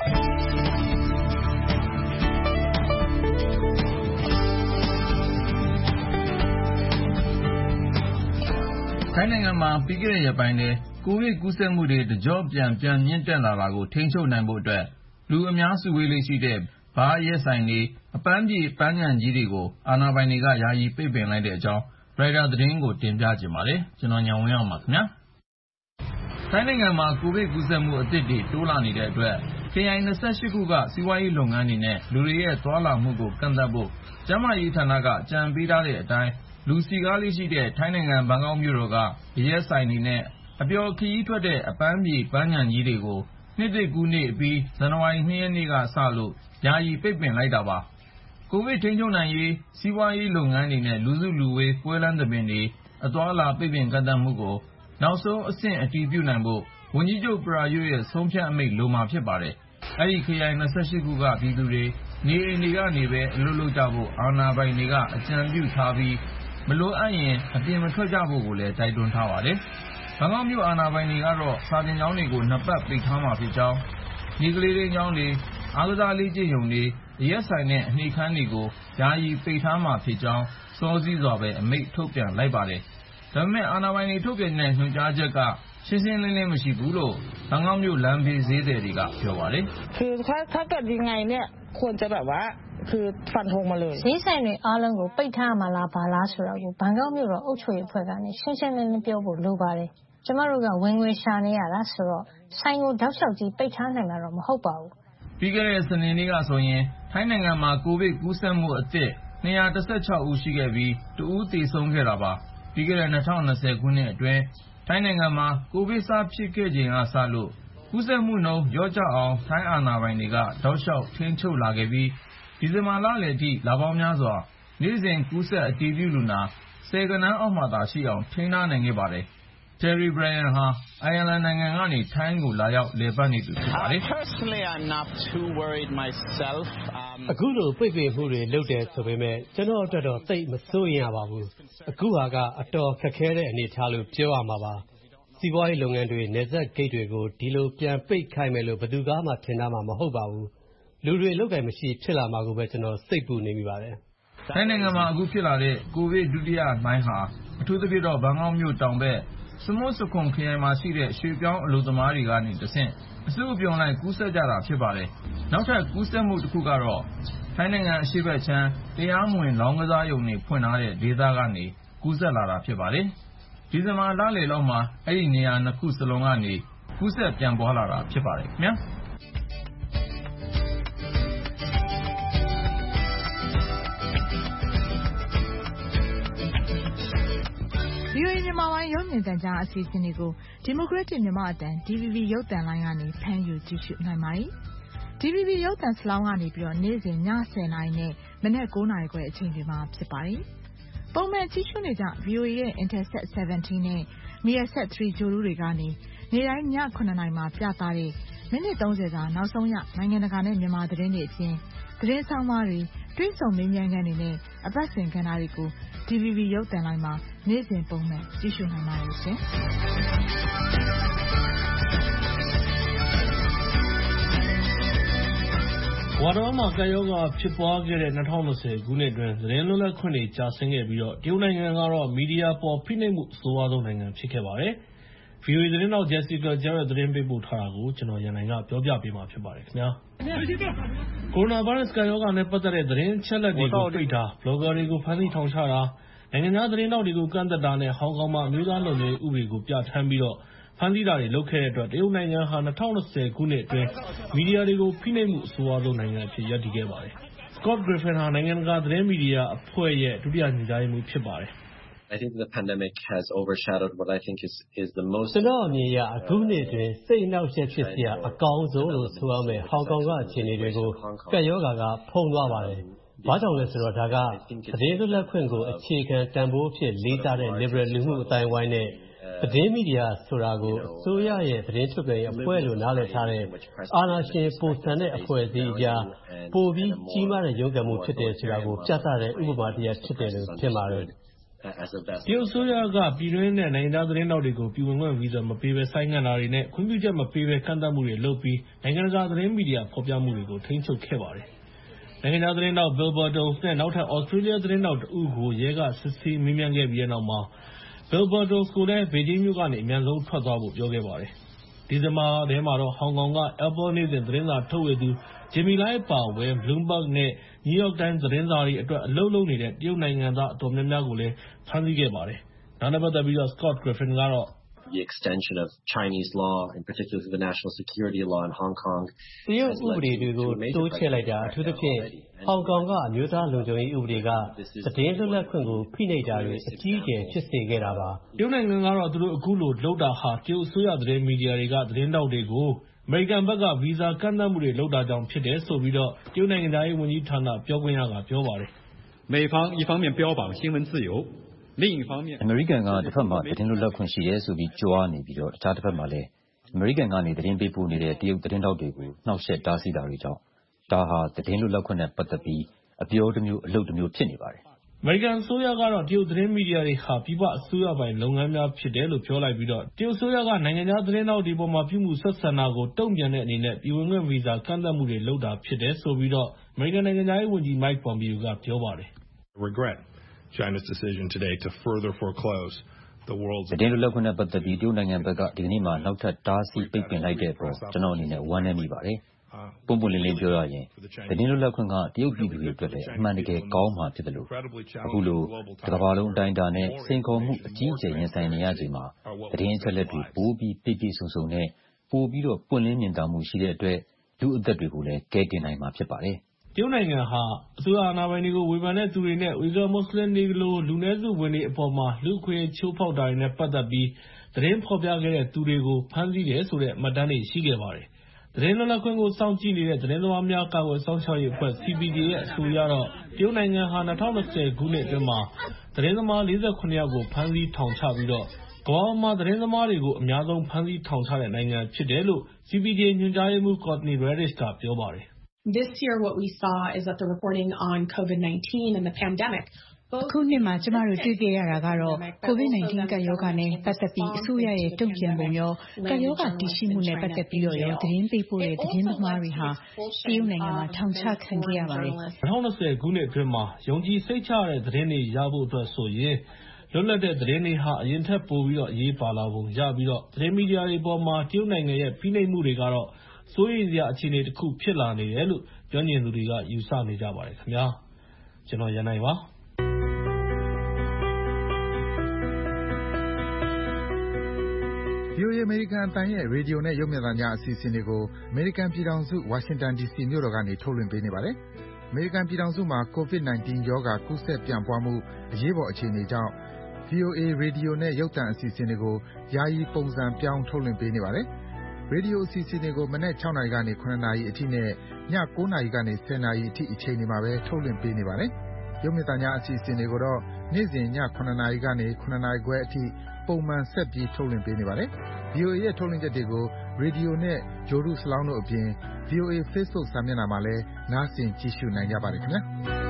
ထိုင်းနိုင်ငံမှာပြီးခဲ့တဲ့ရက်ပိုင်းထဲကိုဗစ်ကူးစက်မှုတွေတကျော့ပြန်မြင့်တက်လာတာကိုထိန်းချုပ်နိုင်ဖို့အတွက်လူအများစုဝေးလေ့ရှိတဲ့ဘားရဲဆိုင်တွေအပန်းဖြေပန်းခြံကြီးတွေကိုအာဏာပိုင်တွေကယာယီပိတ်ပင်လိုက်တဲ့အကြောင်းရိုက်တာသတင်းကိုတင်ပြချင်ပါတယ်။ကျွန်တော်ညောင်ဝင်းအောင်ပါခင်ဗျာ။ထိုင်းနိုင်ငံမှာကိုဗစ်ကူးစက်မှုအသစ်တွေတိုးလာနေတဲ့အတွက်ခရိုင်28ခုကစီးပွားရေးလုပ်ငန်းတွေနဲ့လူတွေရဲ့သွားလာမှုကိုကန့်သတ်ဖို့ကျန်းမာရေးဌာနကအကြံပေးထားတဲ့အတိုင်းလူစည်ကားလေ့ရှိတဲ့ထိုင်းနိုင်ငံဘန်ကောက်မြို့တော်ကအရက်ဆိုင်တွေနဲ့အပျော်ခရီးထွက်တဲ့အပန်းဖြေပန်းခြံကြီးတွေကိုနှစ်သစ်ကူးနေ့အပြီးဇန်နဝါရီ2ရက်နေ့ကစလို့ယာယီပိတ်ပင်လိုက်တာပါ။ကိုဗစ်ထိန်းချုပ်နိုင်ရေးစီးပွားရေးလုပ်ငန်းတွေနဲ့လူစုလူဝေးပွဲလမ်းသဘင်တွေအသွားအလာပိတ်ပင်ကန့်သတ်မှုကိုနောက်ဆုံးအဆင့်အတည်ပြုနိုင်ဖို့ဝန်ကြီးချုပ်ပရာယွတ်ရဲ့ဆုံးဖြတ်အမိန့်လိုမှာဖြစ်ပါတယ်။အဲဒီခရိုင်28ခုကပြည်သူတွေနေအိမ်တွေကနေပဲအလုပ်လုပ်ကြဖို့အာဏာပိုင်တွေကအကြံပြုထားပြီးမလိုအပ်ရင်အပြင်မထွက်ကြဖို့ကိုလည်းတိုက်တွန်းထားပါတယ်။ဘန်ကောက်မြို့အာဏာပိုင်တွေကတော့စာသင်ကျောင်းတွေကို2ပတ်ပိတ်ထားမှာဖြစ်ကြောင်းဒီကလေးလေးကျောင်းတွေအားကစားလေ့ကျင့်ရုံတွေအရက်ဆိုင်နဲ့အနှိခမ်းတွေကိုယာယီပိတ်ထားမှာဖြစ်ကြောင်းစောစီးစွာပဲအမိန့်ထုတ်ပြန်လိုက်ပါတယ်။ဒါပေမဲ့အာဏာပိုင်တွေထုတ်ပြန်တဲ့ညွှန်ကြားချက်ကရှင်းရှင်းလင်းလင်းမရှိဘူးလို့ဘန်ကောက်မြို့လမ်းဘေးဈေးသည်တွေကပြောပါတယ်คือถ้าเกิดยังไงเนี่ยควรจะแบบว่าคือฟันธงมาเลยဈေးဆိုင်တွေအားလုံးကိုပိတ်ထားမှာလားဘာလားဆိုတာကိုဘန်ကောက်မြို့တော်အုပ်ချုပ်ရေးအဖွဲ့ကနေရှင်းရှင်းလင်းလင်းပြောဖို့လိုပါတယ်။ကျမတို့ကဝင်ငွေရှာနေရတာဆိုတော့ဆိုင်ကိုတောက်လျှောက်ကြီးပိတ်ထားနိုင်မှာတော့မဟုတ်ပါဘူး။ပြီးခဲ့တဲ့စနေနေ့ကဆိုရင်ထိုင်းနိုင်ငံမှာကိုဗစ်ကူးစက်မှုအသစ်216ဦးရှိခဲ့ပြီးတဦးသေဆုံးခဲ့တာပါ။ပြီးခဲ့တဲ့2020ခုနှစ်အတွင်းထိုင်းနိုင်ငံမှာကိုဗစ်စဖြစ်ခဲ့ချိန်ကစလို့ကူးစက်မှုနှုန်းလျော့ကျအောင်ထိုင်းအာဏာပိုင်တွေကတောက်လျှောက်ထိန်းချုပ်လာခဲ့ပြီးဒီဇင်ဘာလလယ်ထိလပေါင်းများစွာနေ့စဉ်ကူးစက်အတည်ပြုလူနာ10 ဂဏန်းအောက်မှာသာရှိအောင်ထိန်းထားနိုင်ခဲ့ပါတယ်။ Terry Bryan ဟာအိုင်ယာလန်နိုင်ငံကနေထိုင်းကိုလာရောက်လည်ပတ်နေသူဖြစ်ပါတယ်။အခုလိုပိတ်ပင်မှုတွေလုပ်တယ်ဆိုပေမဲ့ကျွန်တော်အတွက်တော့သိပ်မစိုးရင်ရပါဘူး။အခုဟာကအတော်ခက်ခဲတဲ့အနေအထားလို့ပြောရမှာပါ။စီးပွားရေးလုပ်ငန်းတွေနယ်စပ်ဂိတ်တွေကိုဒီလိုပြန်ပိတ်ခိုင်းမယ်လို့ဘယ်သူကမှထင်တာမှမဟုတ်ပါဘူး။လူတွေလောက်ကိုင်မရှိဖြစ်လာမှာကိုပဲကျွန်တော်စိတ်ပူနေမိပါတယ်။ထိုင်းနိုင်ငံမှာအခုဖြစ်လာတဲ့ကိုဗစ်ဒုတိယလှိုင်းဟာအထူးသဖြင့်တော့ဘန်ကောက်မြို့တောင်ဘက်စမုတ်စခွန်ခရိုင်မှာရှိတဲ့ရွှေပြောင်းအလုပ်သမားတွေကနေတဆင့်အစုအပြုံလိုက်ကူးစက်ကြတာဖြစ်ပါတယ်။နောက်ထပ်ကူးစက်မှုတစ်ခုကတော့ထိုင်းနိုင်ငံအရှေ့ဘက်ခြမ်းတရားမဝင်လောင်းကစားရုံတွေဖွင့်ထားတဲ့ဒေသကနေကူးစက်လာတာဖြစ်ပါတယ်။ဒီဇင်ဘာလလယ်လောက်မှာအဲ့ဒီနေရာနှစ်ခုစလုံးကနေကူးစက်ပြန်ပွားလာတာဖြစ်ပါတယ်ခင်ဗျာ။ VOA မြန်မာပိုင်းရုပ်မြင်သံကြားအစီအစဉ်တွေကို Democratic မြန်မာအသံ DVB ရုပ်သံလိုင်းကနေဖမ်းယူကြည့်ရှုနိုင်ပါတယ်။ DVB ရုပ်သံစလောင်းကနေပြီးတော့နေ့စဉ်ည10:00နာရီနဲ့မနက်9:00နာရီခွဲအချိန်တွေမှာဖြစ်ပါတယ်။ပုံမှန်ကြည့်ရှုနေကြ VOA ရဲ့ Intelsat 17နဲ့ Measat 3 ဂြိုလ်တုတွေကနေနေ့တိုင်းည9:00နာရီမှာပြသတဲ့မိနစ်30စာနောက်ဆုံးရနိုင်ငံတကာနဲ့မြန်မာသတင်းတွေအပြင်သတင်းဆောင်မတွေတွေ့ဆုံမေးမြန်းခန်းတွေနဲ့အပတ်စဉ်ကဏ္ဍတွေကို DVB ရုပ်သံလိုင်းမှာနေ့စဉ်ပုံမှန်ကြည့်ရှုနိုင်ပါတယ်ရှင်။ဝါတော်မှာကရောဂါဖြစ်ပွားခဲ့တဲ့2020ခုနှစ်အတွင်းသတင်းလွတ်လပ်ခွင့်တွေကျဆင်းခဲ့ပြီးတော့တရုတ်နိုင်ငံကတော့မီဒီယာပေါ်ဖိနှိပ်မှုအဆိုးအဆုံးနိုင်ငံဖြစ်ခဲ့ပါတယ်။ VOA သတင်းတောက် Jessica Jarrett သတင်းပေးပို့ထားတာကိုကျွန်တော်ရန်နိုင်ကပြောပြပေးမှာဖြစ်ပါတယ်ခင်ဗျာ။ကိုရိုနာဗိုင်းရပ်စ်ကရောဂါနဲ့ပတ်သက်တဲ့သတင်းအချက်အလက်တွေကိုပိတ်တာ Blogger တွေကိုဖမ်းဆီးထောင်ချတာနိုင်ငံခြားသတင်းတောက်တွေကိုကန့်သက်တာနဲ့ဟောင်ကောင်မှာအမျိုးသားလုံခြုံရေးဥပဒေကိုပြဋ္ဌာန်းပြီးတော့ဖမ်းဆီးတာတွေလုပ်ခဲ့တဲ့အတွက်တရုတ်နိုင်ငံဟာ2020ခုနှစ်အတွင်းမီဒီယာတွေကိုဖိနှိပ်မှုအဆိုးအဆုံးနိုင်ငံအဖြစ်ရပ်တည်ခဲ့ပါတယ်။ Scott Griffin ဟာနိုင်ငံတကာသတင်းမီဒီယာအဖွဲ့ရဲ့ဒုတိယညွှန်ကြားရေးမှူးဖြစ်ပါတယ် I think the pandemic has overshadowed what I think is the most ကျွန်တော်အမြင်အရအခုနှစ်တွင်စိတ်နှောက်ယှက်ဖြစ်စရာအကောင်းဆုံးလို့ဆိုရမယ်ဟောင်ကောင်ကအခြေအနေတွေကိုကပ်ရောဂါကဖုံးသွားပါတယ်။ဘာကြောင့်လဲဆိုတော့ဒါကသတင်းလွတ်လပ်ခွင့်ကိုအခြေခံတန်ဖိုးဖြစ်လေးစားတဲ့ liberal လူမှုအတိုင်းဝိုင်းနဲ့သတင်းမီဒီယာဆိုတာကိုအစိုးရရဲ့သတင်းထုတ်ပြန်ရေးအဖွဲ့လို့နားလည်ထားတဲ့အာဏာရှင်ပုံစံတဲ့အဖွဲ့အစည်းအကြားပိုပြီးကြီးမားတဲ့ရုန်းကန်မှုဖြစ်တယ်ဆိုတာကိုပြသတဲ့ဥပမာတရားဖြစ်တယ်လို့ထင်ပါတယ်။တရုတ်အစိုးရကပြည်တွင်းနဲ့နိုင်ငံခြားသတင်းတောက်တွေကိုပြည်ဝင်ခွင့်ဗီဇာမပေးဘဲဆိုင်းငံ့တာတွေနဲ့ခွင့်ပြုချက်မပေးဘဲကန့်သတ်မှုတွေလုပ်ပြီးနိုင်ငံတကာသတင်းမီဒီယာဖော်ပြမှုတွေကိုထိန်းချုပ်ခဲ့ပါတယ်။နိုင်ငံခြားသတင်းတောက် Bill Burdos နဲ့နောက်ထပ် Australia သတင်းတောက်တဦးကိုရဲကစစ်ဆေးမေးမြန်းခဲ့ပြီးတဲ့နောက်မှာ Bill Burdos ကိုလည်းဘေဂျင်းမြို့ကနေအမြန်ဆုံးထွက်သွားဖို့ပြောခဲ့ပါတယ်။ဒီဇင်ဘာထဲမှာတော့ဟောင်ကောင်က Apple နေ့စဉ်သတင်းစာထုတ်ဝေသူ Jimmy Lai အပါအဝင် Bloomberg နဲ့ New York Times သတင်းစာတွေအတွက်အလုပ်လုပ်နေတဲ့တရုတ်နိုင်ငံသားအတော်များများကိုလည်းဖမ်းဆီးခဲ့ပါတယ်။ဒါနဲ့ပတ်သက်ပြီးတော့ Scott Griffin ကတော့ The extension of Chinese law, in particular the national security law in Hong Kong. တရုတ်ဥပဒေတွေကိုတိုးချဲ့လိုက်တာအထူးသဖြင့်ဟောင်ကောင်ကအမျိုးသားလုံခြုံရေးဥပဒေကသတင်းလွတ်လပ်ခွင့်ကိုဖိနှိပ်တာတွေအကြီးအကျယ်ဖြစ်စေခဲ့တာပါ။တရုတ်နိုင်ငံကတော့သူတို့အခုလိုလုပ်တာဟာတရုတ်အစိုးရသတင်းမီဒီယာတွေကသတင်းတောက်တွေကိုအမေရိကန်ဘက်ကဗီဇာကန့်သတ်မှုတွေလုပ်တာကြောင့်ဖြစ်တယ်ဆိုပြီးတော့တရုတ်နိုင်ငံသားရေးဝန်ကြီးဌာနပြောခွင့်ရကပြောပါတယ်။美方一方面标榜新闻自由另一方面အမေရိကန်ကတစ်ဖက်မှာသတင်းလွတ်လပ်ခွင့်ရှိတယ်ဆိုပြီးကြွားနေပြီးတော့တခြားတစ်ဖက်မှာလည်းအမေရိကန်ကနေသတင်းပေးပို့နေတဲ့တရုတ်သတင်းတောက်တွေကိုနှောက်ယှက်တားဆီးတာတွေကြောင့်ဒါဟာသတင်းလွတ်လပ်ခွင့်နဲ့ပတ်သက်ပြီးအပြောတစ်မျိုးအလုပ်တစ်မျိုးဖြစ်နေပါတယ်အမေရိကန်အစိုးရကတော့တရုတ်သတင်းမီဒီယာတွေဟာပြည်ပအစိုးရပိုင်လုပ်ငန်းများဖြစ်တယ်လို့ပြောလိုက်ပြီးတော့တရုတ်အစိုးရကနိုင်ငံခြားသတင်းတောက်တွေပေါ်မှာပြုမှုဆက်ဆံတာကိုတုံ့ပြန်တဲ့အနေနဲ့ပြည်ဝင်ခွင့်ဗီဇာကန့်သတ်မှုတွေလုပ်တာဖြစ်တယ်ဆိုပြီးတော့အမေရိကန်နိုင်ငံသားရေးဝန်ကြီး Mike Pompeo ကပြောပါတယ် China's decision today to further foreclose the world's သတင်းလွတ်လပ်ခွင့်နဲ့ပတ်သက်ပြီးတရုတ်နိုင်ငံဘက်ကဒီကနေ့မှနောက်ထပ်တားဆီးပိတ်ပင်လိုက်တဲ့အပေါ်ကျွန်တော်အနေနဲ့ဝမ်းနည်းမိပါတယ်။ပွင့်ပွင့်လင်းလင်းပြောရရင်သတင်းလွတ်လပ်ခွင့်ကတရုတ်ပြည်သူတွေအတွက်လည်းအမှန်တကယ်ကောင်းမှာဖြစ်တယ်လို့အခုလိုတစ်ကမ္ဘာလုံးအတိုင်းအတာနဲ့စိန်ခေါ်မှုအကြီးအကျယ်ရင်ဆိုင်နေရချိန်မှာသတင်းအချက်အလက်တွေပိုပြီးပြည့်ပြည့်စုံစုံနဲ့ပိုပြီးတော့ပွင့်လင်းမြင်သာမှုရှိတဲ့အတွက်လူအသက်တွေကိုလည်းကယ်တင်နိုင်မှာဖြစ်ပါတယ်။တရုတ်နိုင်ငံဟာအစိုးရအာဏာပိုင်တွေကိုဝေဖန်တဲ့သူတွေနဲ့ဝီဂါမွတ်စလင်တွေလိုလူနည်းစုဝင်တွေအပေါ်မှာလူ့အခွင့်အရေးချိုးဖောက်တာတွေနဲ့ပတ်သက်ပြီးသတင်းဖော်ပြခဲ့တဲ့သူတွေကိုဖမ်းဆီးတယ်ဆိုတဲ့မှတ်တမ်းတွေရှိခဲ့ပါတယ်။သတင်းလွတ်လပ်ခွင့်ကိုစောင့်ကြည့်နေတဲ့သတင်းသမားများကာကွယ်စောင့်ရှောက်ရေးအဖွဲ့ CPJ ရဲ့အဆိုအရတော့တရုတ်နိုင်ငံဟာ2020ခုနှစ်အတွင်းမှာသတင်းသမား48ယောက်ကိုဖမ်းဆီးထောင်ချပြီးတော့ကမ္ဘာပေါ်မှာသတင်းသမားတွေကိုအများဆုံးဖမ်းဆီးထောင်ချတဲ့နိုင်ငံဖြစ်တယ်လို့ CPJ ညွှန်ကြားရေးမှူး Courtney Raddish ကပြောပါတယ်။ This year what we saw is that the reporting on COVID-19 and the pandemic အခုနှစ်မှာကျမတို့တွေ့ခဲ့ရတာကတော့ COVID-19 ကပ်ရောဂါနဲ့ပတ်သက်ပြီးအစိုးရရဲ့တုံ့ပြန်ပုံရောကပ်ရောဂါတည်ရှိမှုနဲ့ပတ်သက်ပြီးတော့ရောသတင်းပေးပို့တဲ့သတင်းသမားတွေဟာတရုတ်နိုင်ငံမှာထောင်ချခံခဲ့ရပါတယ် 2020ခုနှစ်အတွင်းမှာယုံကြည်စိတ်ချရတဲ့သတင်းတွေရဖို့အတွက်ဆိုရင်လွတ်လပ်တဲ့သတင်းတွေဟာအရင်ထက်ပိုပြီးတော့အရေးပါလာပုံရပြီးတော့သတင်းမီဒီယာတွေပေါ်မှာတရုတ်နိုင်ငံရဲ့ဖိနှိပ်မှုတွေကတော့စိုးရိမ်စရာအခြေအနေတစ်ခုဖြစ်လာနေတယ်လို့ပြောမြင်သူတွေကယူဆနေကြပါတယ်ခင်ဗျာကျွန်တော်ရန်နိုင်ပါ VOA အမေရိကန်အသံရဲ့ရေဒီယိုနဲ့ရုပ်မြင်သံကြားအစီအစဉ်တွေကိုအမေရိကန်ပြည်ထောင်စုဝါရှင်တန် DC မြို့တော်ကနေထုတ်လွှင့်ပေးနေပါတယ်။အမေရိကန်ပြည်ထောင်စုမှာ COVID-19 ရောဂါကူးစက်ပြန့်ပွားမှုအရေးပေါ်အခြေအနေကြောင့် VOA ရေဒီယိုနဲ့ရုပ်သံအစီအစဉ်တွေကိုယာယီပုံစံပြောင်းထုတ်လွှင့်ပေးနေပါတယ်။ရေဒီယိုအစီအစဉ်တွေကိုမနက်6နာရီကနေ9နာရီအထိနဲ့ည9နာရီကနေ10နာရီအထိအချိန်တွေမှာပဲထုတ်လွှင့်ပေးနေပါတယ်။ရုပ်မြင်သံကြားအစီအစဉ်တွေကိုတော့နေ့စဉ်ည9နာရီကနေ9နာရီခွဲအထိပုံမှန်ဆက်ပြီးထုတ်လွှင့်ပေးနေပါတယ်။ VOA ရဲ့ထုတ်လွှင့်ချက်တွေကိုရေဒီယိုနဲ့ဂြိုဟ်တုစလောင်းတို့အပြင် VOA Facebook စာမျက်နှာမှာလည်းနားဆင်ကြည့်ရှုနိုင်ကြပါတယ်ခင်ဗျာ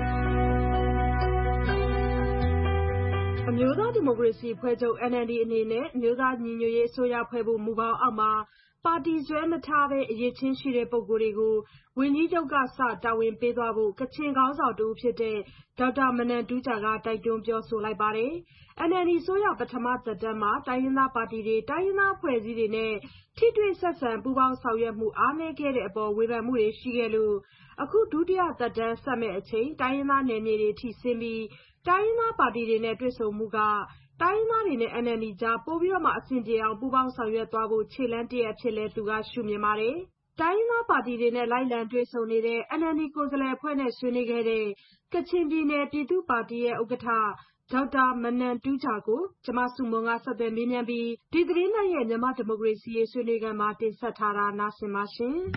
။အမျိုးသားဒီမိုကရေစီအဖွဲ့ချုပ် NLD အနေနဲ့အမျိုးသားညီညွတ်ရေးအစိုးရဖွဲ့ဖို့မူပေါင်းအောက်မှာပါတီဆွဲမထားဘဲအရေးချင်းရှိတဲ့ပုဂ္ဂိုလ်တွေကိုဝန်ကြီးချုပ်ကစတာဝန်ပေးသွားဖို့ကချင်ခေါင်းဆောင်တူဖြစ်တဲ့ဒေါက်တာမနမ်တူးဂျာကတိုက်တွန်းပြောဆိုလိုက်ပါတယ်။ NLD အစိုးရပထမသက်တမ်းမှာတိုင်းရင်းသားပါတီတွေတိုင်းရင်းသားအဖွဲ့အစည်းတွေနဲ့ထိတွေ့ဆက်ဆံပူးပေါင်းဆောင်ရွက်မှုအားနည်းခဲ့တဲ့အပေါ်ဝေဖန်မှုတွေရှိခဲ့လို့အခုဒုတိယသက်တမ်းဆက်မဲ့အချိန်တိုင်းရင်းသားနယ်မြေတွေထိဆင်းပြီးတိုင်းရင်းသားပါတီတွေနဲ့တွေ့ဆုံမှုကတိုင်းရင်းသားတွေနဲ့ NLD ကြားပိုပြီးတော့မှအဆင်ပြေအောင်ပူးပေါင်းဆောင်ရွက်သွားဖို့ခြေလှမ်းတစ်ရပ်ဖြစ်လဲသူကရှုမြင်ပါတယ်။တိုင်းရင်းသားပါတီတွေနဲ့လိုက်လံတွေ့ဆုံနေတဲ့ NLD ကိုယ်စားလှယ်အဖွဲ့နဲ့ဆွေးနွေးခဲ့တဲ့ကချင်ပြည်နယ်ပြည်သူ့ပါတီရဲ့ဥက္ကဋ္ဌဒေါက်တာမနမ်တူးဂျာကိုကျမဆုမွန်ကဆက်သွယ်မေးမြန်းပြီးဒီသတင်းနဲ့ရဲ့မြန်မာဒီမိုကရေစီရေးဆွေးနွေးခန်းမှာတင်ဆက်ထားတာနားဆင်ပါရှင်။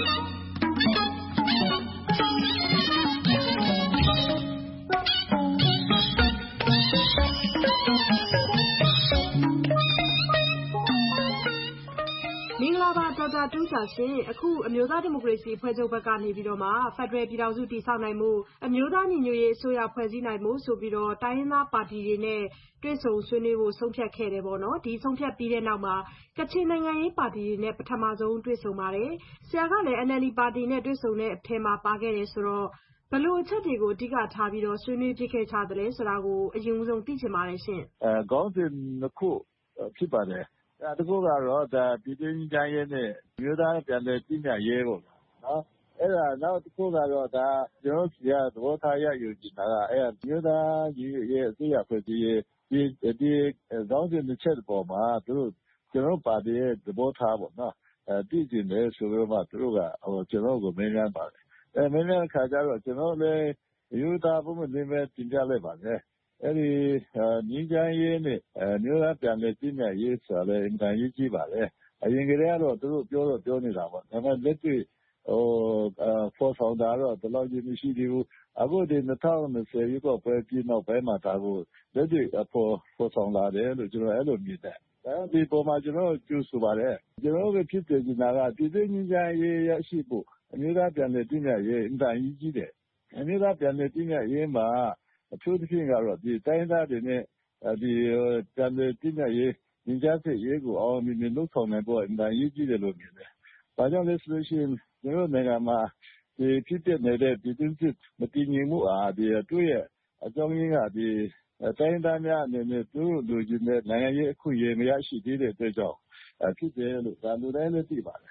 မင်္ဂလာပါဒေါက်တာတူးဂျာရှင်အခုအမျိုးသားဒီမိုကရေစီအဖွဲ့ချုပ်ဘက်ကနေပြီးတော့မှဖက်ဒရယ်ပြည်ထောင်စုတည်ဆောက်နိုင်မှုအမျိုးသားညီညွတ်ရေးအစိုးရဖွဲ့စည်းနိုင်မှုဆိုပြီးတော့တိုင်းရင်းသားပါတီတွေနဲ့တွေ့ဆုံဆွေးနွေးဖို့ဆုံးဖြတ်ခဲ့တယ်ပေါ့နော်ဒီဆုံးဖြတ်ပြီးတဲ့နောက်မှာကချင်နိုင်ငံရေးပါတီတွေနဲ့ပထမဆုံးတွေ့ဆုံပါတယ်ဆရာကလည်း NLD ပါတီနဲ့တွေ့ဆုံတဲ့အထက်မှာပါခဲ့တယ်ဆိုတော့ဘယ်လိုအချက်တွေကိုအဓိကထားပြီးတော့ဆွေးနွေးဖြစ်ခဲ့ကြတယ်လဲဆိုတာကိုအရင်ဆုံးသိချင်ပါတယ်ရှင်ခေါင်းစဉ်တစ်ခုဖြစ်ပါတယ်တကူကတော့ဒါပြည်တွင်းကြမ်းရဲနဲ့မြို့သားပြန်လည်တည်မြဲရေးပေါ့နော်အဲ့ဒါနောက်တစ်ခုကတော့ဒါကျွန်တော်စီကသဘောထားရယူကြည့်တာကအဲ့မြို့သားကြီးရဲ့အစိုးရဖွဲ့စည်းရေးဒီခေါင်းစဉ်တစ်ချက်ပေါ်မှာသူတို့ကျွန်တော်ပါတီရဲ့သဘောထားပေါ့နော်တည်ကျင်တယ်ဆိုတော့မှသူတို့ကကျွန်တော်ကိုမင်းများပါတယ်မင်းများခါကြတော့ကျွန်တော်လည်းယူသားပုံမှန်လေးပဲတင်ပြလိုက်ပါတယ်အဲ့ဒီညီချမ်းရေးနဲ့မျိုးသားပြန်လည်တည်မြဲရေးဆိုလည်းအင်တာရေးကြည့်ပါလေအရင်ကတည်းကတော့သူတို့ပြောနေတာပေါ့ဒါပေမဲ့လက်တွေ့ဖော်ဆောင်တာတော့တလောက်ကြီးမရှိသေးဘူးအခုဒီ2020ရွေးကောက်ပွဲပြီးနောက်ပိုင်းမှာဒါကိုလက်တွေ့ဖော်ဆောင်လာတယ်လို့ကျွန်တော်အဲ့လိုမြင်တယ်ဒီပေါ်မှာကျွန်တော်ကျူးဆိုပါတယ်ကျွန်တော်တို့ဖြစ်တဲ့ညာကပြည်သူညီချမ်းရေးရရှိဖို့အမျိုးသားပြန်လည်တည်မြဲရေးအင်တာရေးကြည့်တယ်အမျိုးသားပြန်လည်တည်မြဲရေးမှာအထူးသဖြင့်ကတော့ဒီတိုင်းသားတွေနဲ့ဒီပြန်လည်တည်မြဲရေးညီကြစစ်ရေးကိုအောင်မြင်မြင်လုပ်ဆောင်နိုင်ဖို့အင်တာရေးကြည့်တယ်လို့မြင်တယ်။ဘာကြောင့်လဲဆိုလို့ရှိရင်ကျွန်တော်နိုင်ငံမှာဒီဖြစ်တဲ့နေတဲ့ပြည်တွင်းစစ်မတည်ငြိမ်မှုအားဒီတို့ရဲ့အကြောင်းရင်းကဒီတိုင်းသားများအနေနဲ့သူတို့လူကြီးနဲ့နိုင်ငံရေးအခုရေမရရှိသေးတဲ့အတွက်ကြောင့်ဖြစ်တယ်လို့ဒါလူတိုင်းလည်းသိပါတယ်။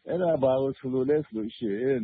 အဲ့ဒါဘာလို့ဆိုလို့လဲဆိုလို့ရှိရင်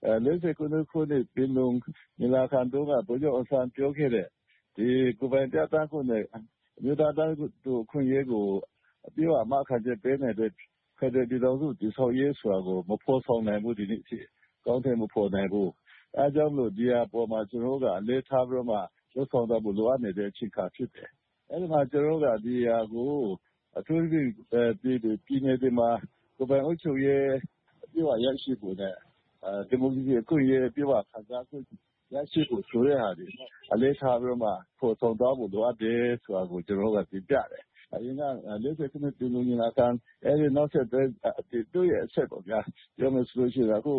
49ခုနှစ်ပင်လုံညီလာခံတုန်းကဗိုလ်ချုပ်အောင်ဆန်းပြောခဲ့တဲ့ဒီကိုယ်ပိုင်ပြဌာန်းခွင့်နဲ့မြို့သားတိုင်းတို့ခွင့်ရေးကိုအပြည့်အဝခံချက်ပေးနေတဲ့ဖက်ဒရယ်ပြည်ထောင်စုတည်ဆောက်ရေးဆိုတာကိုမဖော်ဆောင်နိုင်ဘူးဒီနေ့အထိကောင်းတယ်မဖော်နိုင်ဘူးအဲကြောင့်လို့ဒီအပေါ်မှာကျွန်တော်ကအလေးထားပြီးတော့မှလှုပ်ဆောင်တော့လိုအပ်နေတဲ့အချိန်ခါဖြစ်တယ်အဲဒီမှာကျွန်တော်ကဒီအကိုအထူးသဖြင့်ပြည်နယ်တွေမှာကိုယ်ပိုင်အုပ်ချုပ်ရေးအပြည့်အဝရရှိဖို့နဲ့ဒီမိုကရေစီအခွင့်အရေးအပြည့်အဝခံစားခွင့်ရရှိဖို့ဆိုတဲ့ဟာတွေအလေးထားပြီးတော့မှဖော်ဆောင်တော့လိုအပ်တယ်ဆိုတာကိုကျွန်တော်ကတင်ပြတယ်အရင်က49ခုနှစ်ပြည်လုံညီလာခံအဲဒီနောက်ဆက်တွဲတို့ရဲ့အချက်ပေါ့ဗျာပြောမယ်ဆိုလို့ရှိရင်အခု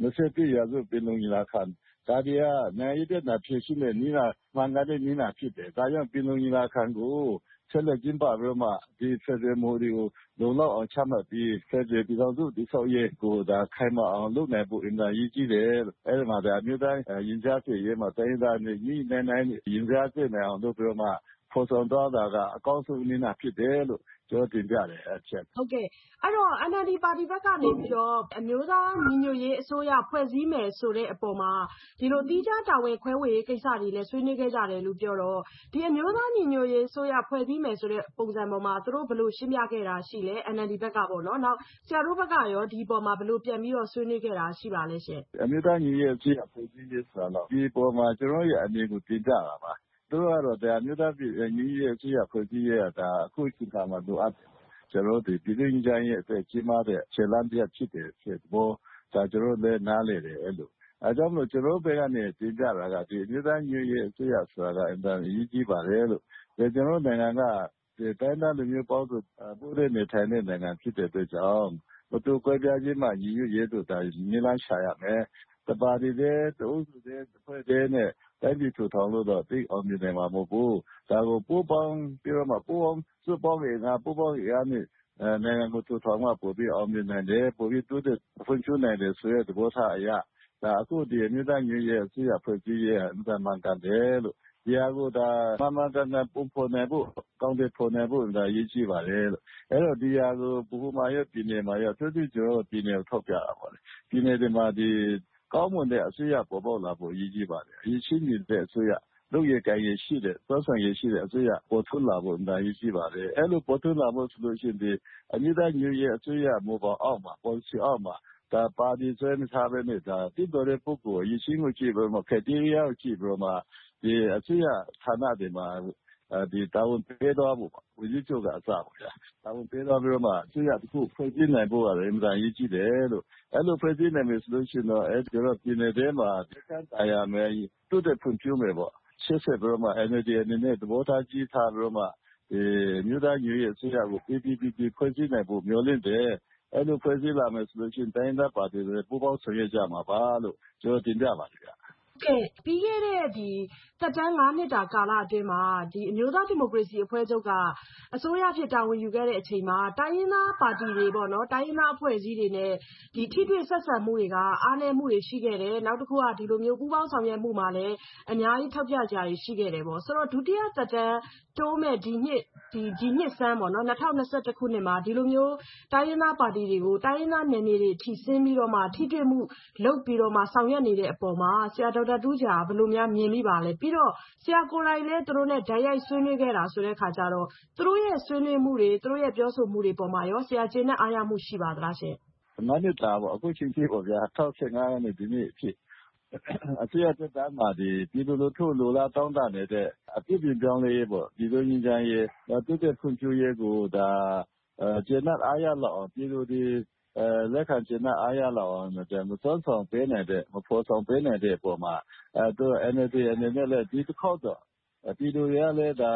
21ရာစုပြည်လုံညီလာခံဒါတွေကနိုင်ရတဲ့နာဖြစ်ရှိတဲ့နီးနာမှန်ကန်တဲ့နီးနာဖြစ်တယ်ဒါကြောင့်ပြည်လုံညီလာခံကိုဆက်လက်ကျင်းပပြီးတော့မှဒီဖက်ဒရယ်မိုဒီကိုလုံလောက်အောင်ချမှတ်ပြီးဖက်ဒရယ်ပြည်ထောင်စုတည်ဆောက်ရေးကိုဒါခိုင်မာအောင်လုပ်နိုင်ဖို့အင်တာရေးကြီးတယ်အဲဒီမှာဒါမြို့တိုင်းရင်ကြားဖြစ်ရေးမှာတိုင်းသားနဲ့ညီနိုင်ရင်ကြားဖြစ်နိုင်အောင်လုပ်ပြီးတော့မှဖော်ဆောင်သွားတာကအကောင်းဆုံးနည်းနာဖြစ်တယ်လို့ကျွန်တော်တင်ပြတယ်အချက်ဟုတ်ကဲ့အဲ့တော့ NLD ပါတီဘက်ကနေပြီးတော့အမျိုးသားညီညွတ်ရေးအစိုးရဖွဲ့စည်းမယ်ဆိုတဲ့အပေါ်မှာဒီလိုတီးခြားတာဝန်ခွဲဝေရေးကိစ္စတွေလည်းဆွေးနွေးခဲ့ကြတယ်လို့ပြောတော့ဒီအမျိုးသားညီညွတ်ရေးအစိုးရဖွဲ့စည်းမယ်ဆိုတဲ့ပုံစံပေါ်မှာသူတို့ဘယ်လိုရှင်းပြခဲ့တာရှိလဲ NLD ဘက်ကပေါ့နော်နောက်ဆရာတို့ဘက်ကရောဒီပေါ်မှာဘယ်လိုပြန်ပြီးတော့ဆွေးနွေးခဲ့တာရှိပါလဲရှင်အမျိုးသားညီညွတ်ရေးအစိုးရဖွဲ့စည်းရေးဆိုတာတော့ဒီပေါ်မှာကျွန်တော်ရဲ့အနေကိုတင်ပြတာပါသူတို့ကတော့ဒါမြို့သားပြည်ညီရဲ့အစိုးရဖွဲ့စည်းရေးကဒါအခုချိန်ခါမှာလိုအပ်ကျွန်တော်တို့ပြည်တွင်းကြမ်းရဲ့အတွက်ကြီးမားတဲ့ခြေလှမ်းပြဖြစ်တယ်ဖြစ်ဘောဒါကျွန်တော်လည်းနားလေတယ်အဲ့လိုအဲကြောင့်မို့ကျွန်တော်ဘက်ကနေတင်ပြတာကဒီမြို့သားညီရဲ့အစိုးရဆိုတာကအင်တာအရေးကြီးပါတယ်လို့ကျွန်တော်နိုင်ငံကဒီတိုင်းသားလူမျိုးပေါင်းစုပို့တဲ့နေထိုင်တဲ့နိုင်ငံဖြစ်တဲ့အတွက်ကြောင့်ဘသူကွဲပြားခြင်းမှညီညွတ်ရေးတို့ဒါညီလန်းရှာရမယ်တပါတီတဲ့တအုပ်စုတဲ့ဖွဲ့တဲ့နဲ့တိုင်းပြည်ထူထောင်လို့တော့သိအောင်မြင်နိုင်မှာမဟုတ်ဘူးဒါကိုပို့ပေါင်းပြီးတော့မှပို့ပေါင်းစုပေါင်းရပို့ပေါင်းရနဲ့နိုင်ငံကိုထူထောင်မှပို့ပြီးအောင်မြင်နိုင်တယ်ပို့ပြီးတိုးတက်ဖွံ့ဖြိုးနိုင်တယ်ဆိုတဲ့သဘောထားအရာဒါအခုဒီအမျိုးသားညီရဲ့အစိုးရဖွဲ့စည်းရေးအမှန်မှန်ကန်တယ်လို့ဒီအကိုဒါမှန်ကန်ပုံဖော်နိုင်ဖို့ကောင်းတဲ့ဖော်နိုင်ဖို့ဒါရည်ရှိပါတယ်လို့အဲ့တော့ဒီအကိုဘုမာရပြည်နယ်မှာရသူတို့ကျွန်တော်ပြည်နယ်ထောက်ပြတာပါလေပြည်နယ်တွေမှာဒီကောင်းမွန်တဲ့အစိုးရပေါ်ပေါက်လာဖို့ရည်ကြီးပါတယ်အရေးရှိနေတဲ့အစိုးရလုပ်ရကြရရှိတဲ့သောဆောင်ရရှိတဲ့အစိုးရပေါ်ထွန်းလာဖို့ဒါရည်ရှိပါတယ်အဲ့လိုပေါ်ထွန်းလာဖို့ဆိုလို့ရှိရင်ဒီအမျိုးသားညီရဲ့အစိုးရမို့ပေါ်အောက်မှာပေါ်စီအောက်မှာဒါပါတီဆွဲမထားဘဲနဲ့ဒါတိတော်တဲ့ပုဂ္ဂိုလ်ရည်ရှိမှုကြည့်ပြီးမှခက်တီးရီယာကိုကြည့်ပြီးမှဒီအစိုးရဌာနတွေမှာဒီတာဝန်ပေးတော့ဖို့ဝန်ကြီးချုပ်ကအစပါဗျာတာဝန်ပေးတော့ပြီးတော့မှအစိုးရတစ်ခုဖွဲ့စည်းနိုင်ဖို့ရတယ်အမှန်တန်ရည်ကြည့်တယ်လို့အဲ့လိုဖွဲ့စည်းနိုင်မယ်ဆိုလို့ရှိရင်တော့အဲ့ဒီတော့ပြည်နယ်ထဲမှာတခါတရမယ်တိုးတက်ဖွံ့ဖြိုးမယ်ပေါ့ရှေ့ဆက်ပြီးတော့မှ NLD အနေနဲ့သဘောထားကြီးထားပြီးတော့မှဒီမြို့သားညီရဲ့အစိုးရကိုပြည်ဖွဲ့စည်းနိုင်ဖို့မျှော်လင့်တယ်အဲ့လိုဖွဲ့စည်းလာမယ်ဆိုလို့ရှိရင်တိုင်းသားပါတီတွေပူးပေါင်းဆောင်ရွက်ကြမှာပါလို့ကျွန်တော်တင်ပြပါတယ်ဗျာကဲပြီးခဲ့တဲ့ဒီသက်တမ်း9နှစ်တာကာလအတွင်းမှာဒီအမျိုးသားဒီမိုကရေစီအဖွဲ့ချုပ်ကအစိုးရဖြစ်တာဝန်ယူခဲ့တဲ့အချိန်မှာတိုင်းရင်းသားပါတီတွေပေါ့နော်တိုင်းရင်းသားအဖွဲ့အစည်းတွေနဲ့ဒီထိတွေ့ဆက်ဆံမှုတွေကအားနည်းမှုတွေရှိခဲ့တယ်နောက်တစ်ခုကဒီလိုမျိုးပူးပေါင်းဆောင်ရွက်မှုမှာလည်းအများကြီးထောက်ပြကြရရှိခဲ့တယ်ပေါ့ဆိုတော့ဒုတိယသက်တမ်းတိုးမဲ့ဒီနှစ်ဆန်းပေါ့နော်2021ခုနှစ်မှာဒီလိုမျိုးတိုင်းရင်းသားပါတီတွေကိုတိုင်းရင်းသားနယ်မြေတွေထိဆင်းပြီးတော့မှထိတွေ့မှုလုပ်ပြီးတော့မှဆောင်ရွက်နေတဲ့အပေါ်မှာဆရာဒေါက်တာတူးဂျာဘယ်လိုများမြင်မိပါလဲပြီးတော့ဆရာကိုယ်တိုင်လည်းသူတို့နဲ့ဓာတ်ရိုက်ဆွေးနွေးခဲ့တာဆိုတဲ့ခါကျတော့သူတို့ရဲ့ဆွေးနွေးမှုတွေသူတို့ရဲ့ပြောဆိုမှုတွေပေါ်မှာရောဆရာကျေနပ်အားရမှုရှိပါသလားရှင်မနစ်တာပေါ့အခုချိန်ကြီးပေါ့ဗျာ2015ရက်နေ့ဒီနေ့အဖြစ်အစိုးရတက်တာမှာဒီပြည်သူလူထုလိုလားတောင်းတနေတဲ့အပြည့်ပြပြောင်းလဲရေးပေါ့ပြည်သူညီချမ်းရေးတိုးတက်ဖွံ့ဖြိုးရေးကိုဒါကျေနပ်အားရလောက်ပြည်သူတွေလက်ခံကျေနပ်အားရလောက်အောင်မစွမ်းဆောင်ပေးနိုင်တဲ့မဖော်ဆောင်ပေးနိုင်တဲ့အပေါ်မှာသူ NLD အနေနဲ့လည်းဒီတစ်ခေါက်တော့ပြည်သူတွေကလည်းဒါ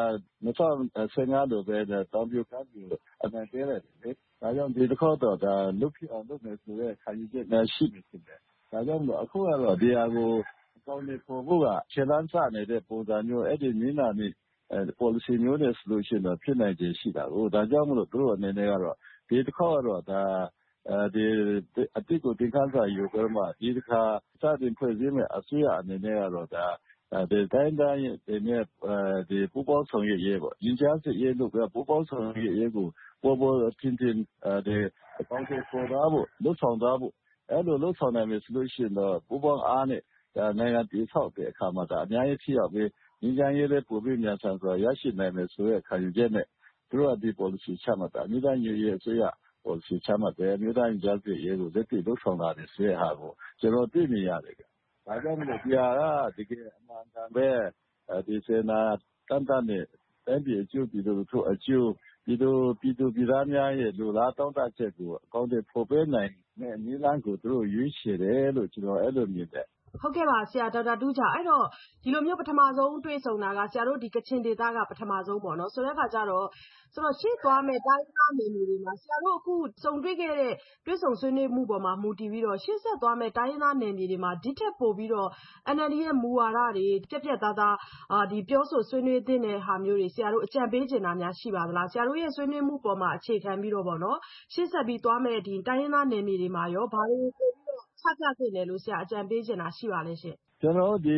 2015လိုပဲတောင်းပြကမ်းပြအမှန်တည်းတယ်လေဒါကြောင့်ဒီတစ်ခေါက်တော့ဒါလုဖြစ်အောင်လုပ်မယ်ဆိုတဲ့ခံယူချက်နဲ့ရှိနေတယ်ဒါကြောင့်အခုကတော့ဒီဟာကိုအကောင့်တွေပေါ်ဖို့ကခြေလှမ်းစနေတဲ့ပုံစံမျိုးအဲ့ဒီနည်းနာနဲ့ policy မျိုးနဲ့ဆိုလို့ရှိရင်တော့ဖြစ်နိုင်ခြေရှိတာကိုဒါကြောင့်မလို့သူတို့အနေနဲ့ကတော့ဒီတစ်ခေါက်ကတော့ဒါဒီအတိတ်ကိုသင်ခန်းစာယူပြီးမှဒီတစ်ခါစတင်ဖွဲ့စည်းမဲ့အစိုးရအနေနဲ့ကတော့ဒါဒီတိုင်းတိုင်းရဲ့ဒီပူပေါင်းဆောင်ရွက်ရေးပေါ့ရင်းချစစ်ရေးလို့ပူပေါင်းဆောင်ရွက်ရေးကိုပေါ်ထင်ထင်ဒီအကောင့်တွေပေါ်သွားဖို့လှုပ်ဆောင်သွားဖို့အဲ့လိုလှုပ်ဆောင်နိုင်မယ်ဆိုလို့ရှိရင်တော့ပူးပေါင်းအားနဲ့ဒါနိုင်ငံတည်ဆောက်တဲ့အခါမှာဒါအများကြီးထိရောက်ပြီးငြိမ်းချမ်းရေးလည်းပိုပြီးမြန်ဆန်စွာရရှိနိုင်မယ်ဆိုတဲ့ခံယူချက်နဲ့သူတို့ကဒီ policy ချမှတ်တာမြို့သားညွရေးအစိုးရ policy ချမှတ်တယ်မြို့သားညရေးရေးကိုလက်တွေ့လှုပ်ဆောင်တာတွေဆိုတဲ့ဟာကိုကျွန်တော်သိနေရတယ်ကဒါကြောင့်မလို့ဒီဟာကတကယ်အမှန်တန်ပဲဒီစေနာတန်တန်နဲ့တိုင်းပြည်အကျိုးပြည်သူတို့အကျိုးပြည်သူပြည်သားများရဲ့လူလားတောင်းတချက်ကိုအကောင့်တွေဖော်ပေးနိုင်တဲ့နည်းလမ်းကိုသူတို့ရွေးချယ်တယ်လို့ကျွန်တော်အဲ့လိုမြင်တယ်ဟုတ်ကဲ့ပါဆရာဒေါက်တာတူးချအဲ့တော့ဒီလိုမျိုးပထမဆုံးတွေ့ဆုံတာကဆရာတို့ဒီကချင်ဒေသကပထမဆုံးပေါ့နော်ဆိုတဲ့အခါကျတော့ရှေ့သွားမယ်တိုင်းသားနယ်မြေတွေမှာဆရာတို့အခုစုံတွေ့ခဲ့တဲ့တွေ့ဆုံဆွေးနွေးမှုပေါ်မှာမူတည်ပြီးတော့ရှေ့ဆက်သွားမယ်တိုင်းသားနယ်မြေတွေမှာဒီထက်ပိုပြီးတော့ NLD ရဲ့မူဝါဒတွေပြက်ပြက်သားသားဒီပြောဆိုဆွေးနွေးတဲ့ဟာမျိုးတွေဆရာတို့အကြံပေးချင်တာများရှိပါသလားဆရာတို့ရဲ့ဆွေးနွေးမှုပေါ်မှာအခြေခံပြီးတော့ပေါ့နော်ရှေ့ဆက်ပြီးသွားမယ်ဒီတိုင်းသားနယ်မြေတွေမှာရောဘာတွေပို့ပြီးတော့ချပြသင့်တယ်လို့ဆရာအကြံပေးချင်တာရှိပါလဲရှင်ကျွန်တော်ဒီ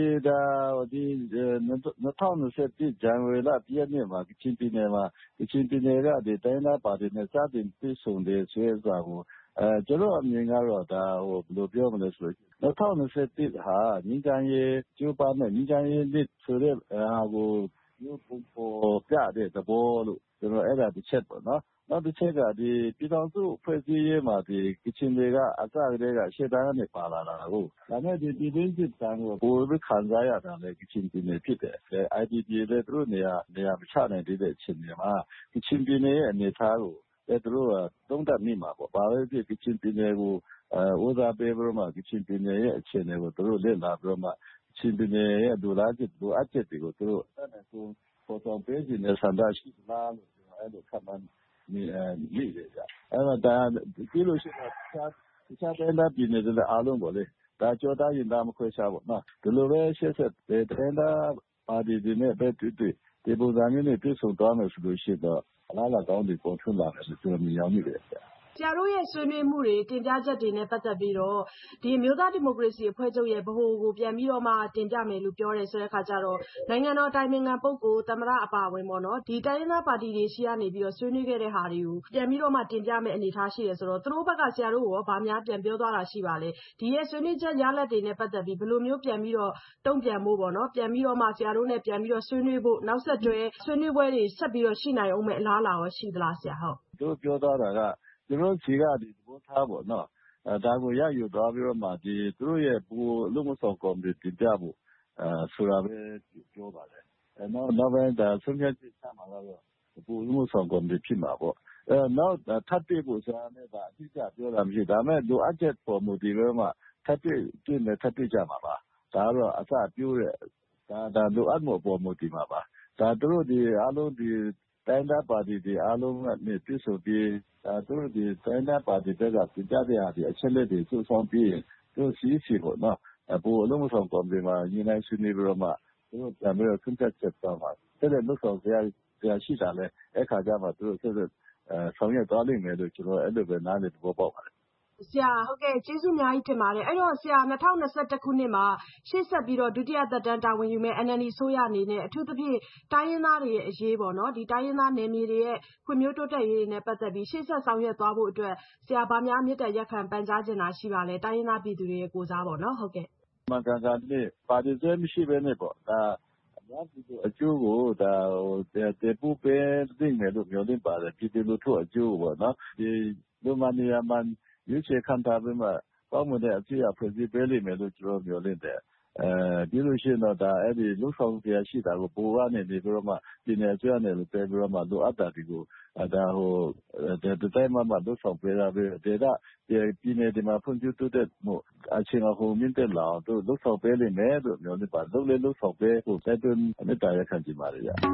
2021ဇန်နဝါရီလ1ရက်နေ့မှာကချင်ပြည်နယ်ကဒီတိုင်းသားပါတီနဲ့စတင်တွေ့ဆုံတဲ့ဆွေးနွေးစာကိုကျွန်တော်အမြင်ကတော့ဒါဘယ်လိုပြောမလဲဆိုတော့2021ဟာငြိမ်းချမ်းရေးကျိုးပန်းနဲ့ငြိမ်းချမ်းရေးနှစ်ဆိုတဲ့ဟာကိုမျိုးပေါ်ပြတဲ့သဘောလို့ကျွန်တော်အဲ့ဒါတစ်ချက်ပေါ့နော်နောက်တစ်ချက်ကဒီပြည်တော်စုဖွဲ့စည်းရေးမှာဒီကချင်တွေကအစကတည်းကရှေ့တန်းကနေပါလာတာကိုဒါနဲ့ဒီပြည်တွင်းစစ်တန်းကိုပိုပြီးခံစားရတာလေကချင်ပြည်နယ်ဖြစ်တယ်။ IDP လည်းသူတို့နေရာမချနိုင်တဲ့အချိန်မှာကချင်ပြည်နယ်ရဲ့အနေအထားကိုသူတို့ကသုံးသပ်မိမှာပေါ့။ဘာပဲဖြစ်ကချင်ပြည်နယ်ကိုဦးစားပေးပြီးတော့မှကချင်ပြည်နယ်ရဲ့အခြေအနေကိုသူတို့လေ့လာပြီးတော့မှကချင်ပြည်နယ်ရဲ့လိုလားချက်လိုအပ်ချက်တွေကိုသူတို့အဲ့ဒါဆိုပေါ်ဆောင်ပေးခြင်းနဲ့ဆန္ဒရှိသလားလို့ကျွန်တော်အဲ့လိုခန့်မှန်းမိတယ်ကြာအဲ့တော့ဒါကြည့်လို့ရှိရင်တခြားတိုင်းသားပြည်နယ်တွေအားလုံးပေါ့လေဒါကြောသားရင်သားမခွဲခြားပေါ့နော်ဒီလိုပဲရှေ့ဆက်တိုင်းသားပါတီတွေနဲ့ပဲတွေ့ဒီပုံစံမျိုးနဲ့တွေ့ဆုံသွားမယ်ဆိုလို့ရှိတော့အလားအလာကောင်းတွေပေါ်ထွန်းလာတယ်ဆိုကျွန်တော်မြင်ရောက်မိတယ်ကြာဆရာတို့ရဲ့ဆွေးနွေးမှုတွေတင်ပြချက်တွေနဲ့ပတ်သက်ပြီးတော့ဒီအမျိုးသားဒီမိုကရေစီအဖွဲ့ချုပ်ရဲ့ဗဟိုကိုပြန်ပြီးတော့မှတင်ပြမယ်လို့ပြောတယ်ဆိုတဲ့အခါကျတော့နိုင်ငံတော်တိုင်ပင်ခံပုဂ္ဂိုလ်သမ္မတအပါအဝင်ပေါ့နော်ဒီတိုင်းရင်းသားပါတီတွေရှိကနေပြီးတော့ဆွေးနွေးခဲ့တဲ့ဟာတွေကိုပြန်ပြီးတော့မှတင်ပြမယ်အနေထားရှိတယ်ဆိုတော့သူတို့ဘက်ကဆရာတို့ရောဗာများပြန်ပြောသွားတာရှိပါလေဒီရဲ့ဆွေးနွေးချက်ရလဒ်တွေနဲ့ပတ်သက်ပြီးဘယ်လိုမျိုးပြန်ပြီးတော့တုံ့ပြန်ဖို့ပေါ့နော်ပြန်ပြီးတော့မှဆရာတို့နဲ့ပြန်ပြီးတော့ဆွေးနွေးဖို့နောက်ဆက်တွဲဆွေးနွေးပွဲတွေဆက်ပြီးတော့ရှိနိုင်အောင်မဲ့အလားအလာရောရှိသလားဆရာဟုတ်တို့ပြောသွားတာကကျွန်တော်ခြေကဒီသဘောထားပေါ့နော်ဒါကိုရယူသွားပြီးတော့မှဒီသူတို့ရဲ့ဘူလူမှုဆောင်ကော်မတီတင်ပြဖို့ဆိုတာပဲပြောပါတယ်နောက်ပိုင်းဒါဆုံးဖြတ်ချက်ချမှာတော့ဘူလူမှုဆောင်ကော်မတီဖြစ်မှာပေါ့နောက်ထပ်တွေ့ဖို့ဆိုတာနဲ့ဒါအတိအကျပြောတာမရှိဒါပေမဲ့လိုအပ်ချက်ပေါ်မူတည်ပြီးတော့မှထပ်တွေ့ကြမှာပါဒါကတော့အစပြိုးတဲ့ဒါလိုအပ်မှုပေါ်မူတည်မှာပါဒါသူတို့ဒီအားလုံးဒီတိုင်းသားပါတီတွေအားလုံးနဲ့တွေ့ဆုံပြီးသူတို့ဒီတိုင်းသားပါတီတွေကပြင်ကြတဲ့အားဒီအချက်လက်တွေစုဆောင်းပြီးသူတို့စီပေါ့နော်ဘူအလုံးစုံကော်မတီမှာညီနိုင်ဆွေးနွေးပြီးတော့မှသူတို့ပြန်ပြီးတော့ဆွေးနွေးချက်သွားမှာတဲ့လို့ဆောင်ကြရရှိတာလဲအခါကျမှသူတို့ဆောင်ရွက်သွားလိမ့်မယ်လို့ကျွန်တော်အဲ့လိုပဲနားလည်သဘောပေါက်ပါတယ်ဆရာဟုတ်ကဲ့ကျေးဇူးအများကြီးတင်ပါတယ်အဲ့တော့ဆရာ2021ခုနှစ်မှာရှေ့ဆက်ပြီးတော့ဒုတိယသက်တမ်းတာဝန်ယူမဲ့ NLD ဆိုရအနေနဲ့အထူးသဖြင့်တိုင်းရင်းသားတွေရဲ့အရေးပေါ့နော်ဒီတိုင်းရင်းသားနယ်မြေတွေရဲ့ဖွံ့ဖြိုးတိုးတက်ရေးတွေနဲ့ပတ်သက်ပြီးရှေ့ဆက်ဆောင်ရွက်သွားဖို့အတွက်ဆရာဗာများမြစ်တက်ရက်ခံပန်ကြားချင်တာရှိပါလဲတိုင်းရင်းသားပြည်သူတွေရဲ့ကိုစားပေါ့နော်ဟုတ်ကဲ့မှန်ကန်နဲ့ပါတီဆွဲမရှိဘဲနဲ့ပေါ့ဒါအများပြည်သူအကျိုးကိုဒါတေပူပဲသိမယ်လို့ပြောနေပါတယ်ပြည်သူလူထုအကျိုးပေါ့နော်ဒီလူမနီယာမန်ရွေးချယ်ခံထားပြီးမှကောင်းမွန်တဲ့အဖြစ်အဖွဲ့စည်းပေးလိမ့်မယ်လို့ကျွန်တော်ပြောနေတယ်ပြီးလို့ရှိရင်တော့ဒါအဲ့ဒီလူဆောင်ပြရှိတာကိုပိုကနေပြီးတော့မှဒီနယ်ကျွမ်းတယ်လို့ပြောပြီးတော့မှလိုအပ်တာဒီကိုဒါဟိုဒီတိုင်းမှာလူဆောင်ပြရပြီးဒေတာပြည်နယ်ဒီမှာဖွံ့ဖြိုးတိုးတက်မှုအချင်းအဟိုမြင့်တက်လာတော့လူဆောင်ပြလိမ့်မယ်လို့ပြောနေပါလူဆောင်ပြဖို့တဲ့တွင်အမြဲတမ်းရခံကြပါရစေ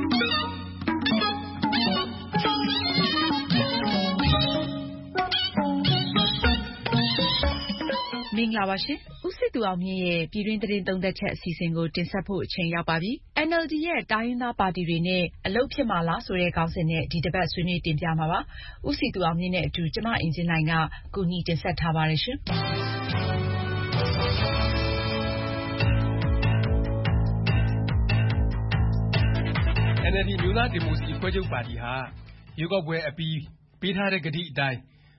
မင်္ဂလာပါရှင်။ဦးစစ်သူအောင်မြင့်ရဲ့ပြည်တွင်းသတင်းသုံးသပ်ချက်အစီအစဉ်ကိုတင်ဆက်ဖို့အချိန်ရောက်ပါပြီ။ NLD ရဲ့တိုင်းရင်းသားပါတီတွေနဲ့အလုပ်ဖြစ်မှာလားဆိုတဲ့ခေါင်းစဉ်နဲ့ဒီတစ်ပတ်ဆွေးနွေးတင်ပြမှာပါ။ဦးစစ်သူအောင်မြင့်နဲ့အတူကျမအင်ဂျင်လိုင်ကကူညီတင်ဆက်ထားပါတယ်ရှင်။ NLD မျိုးသားဒီမိုကရေစီဖွဲ့ချုပ်ပါတီဟာရွေးကောက်ပွဲအပြီးပေးထားတဲ့ကတိအတိုင်း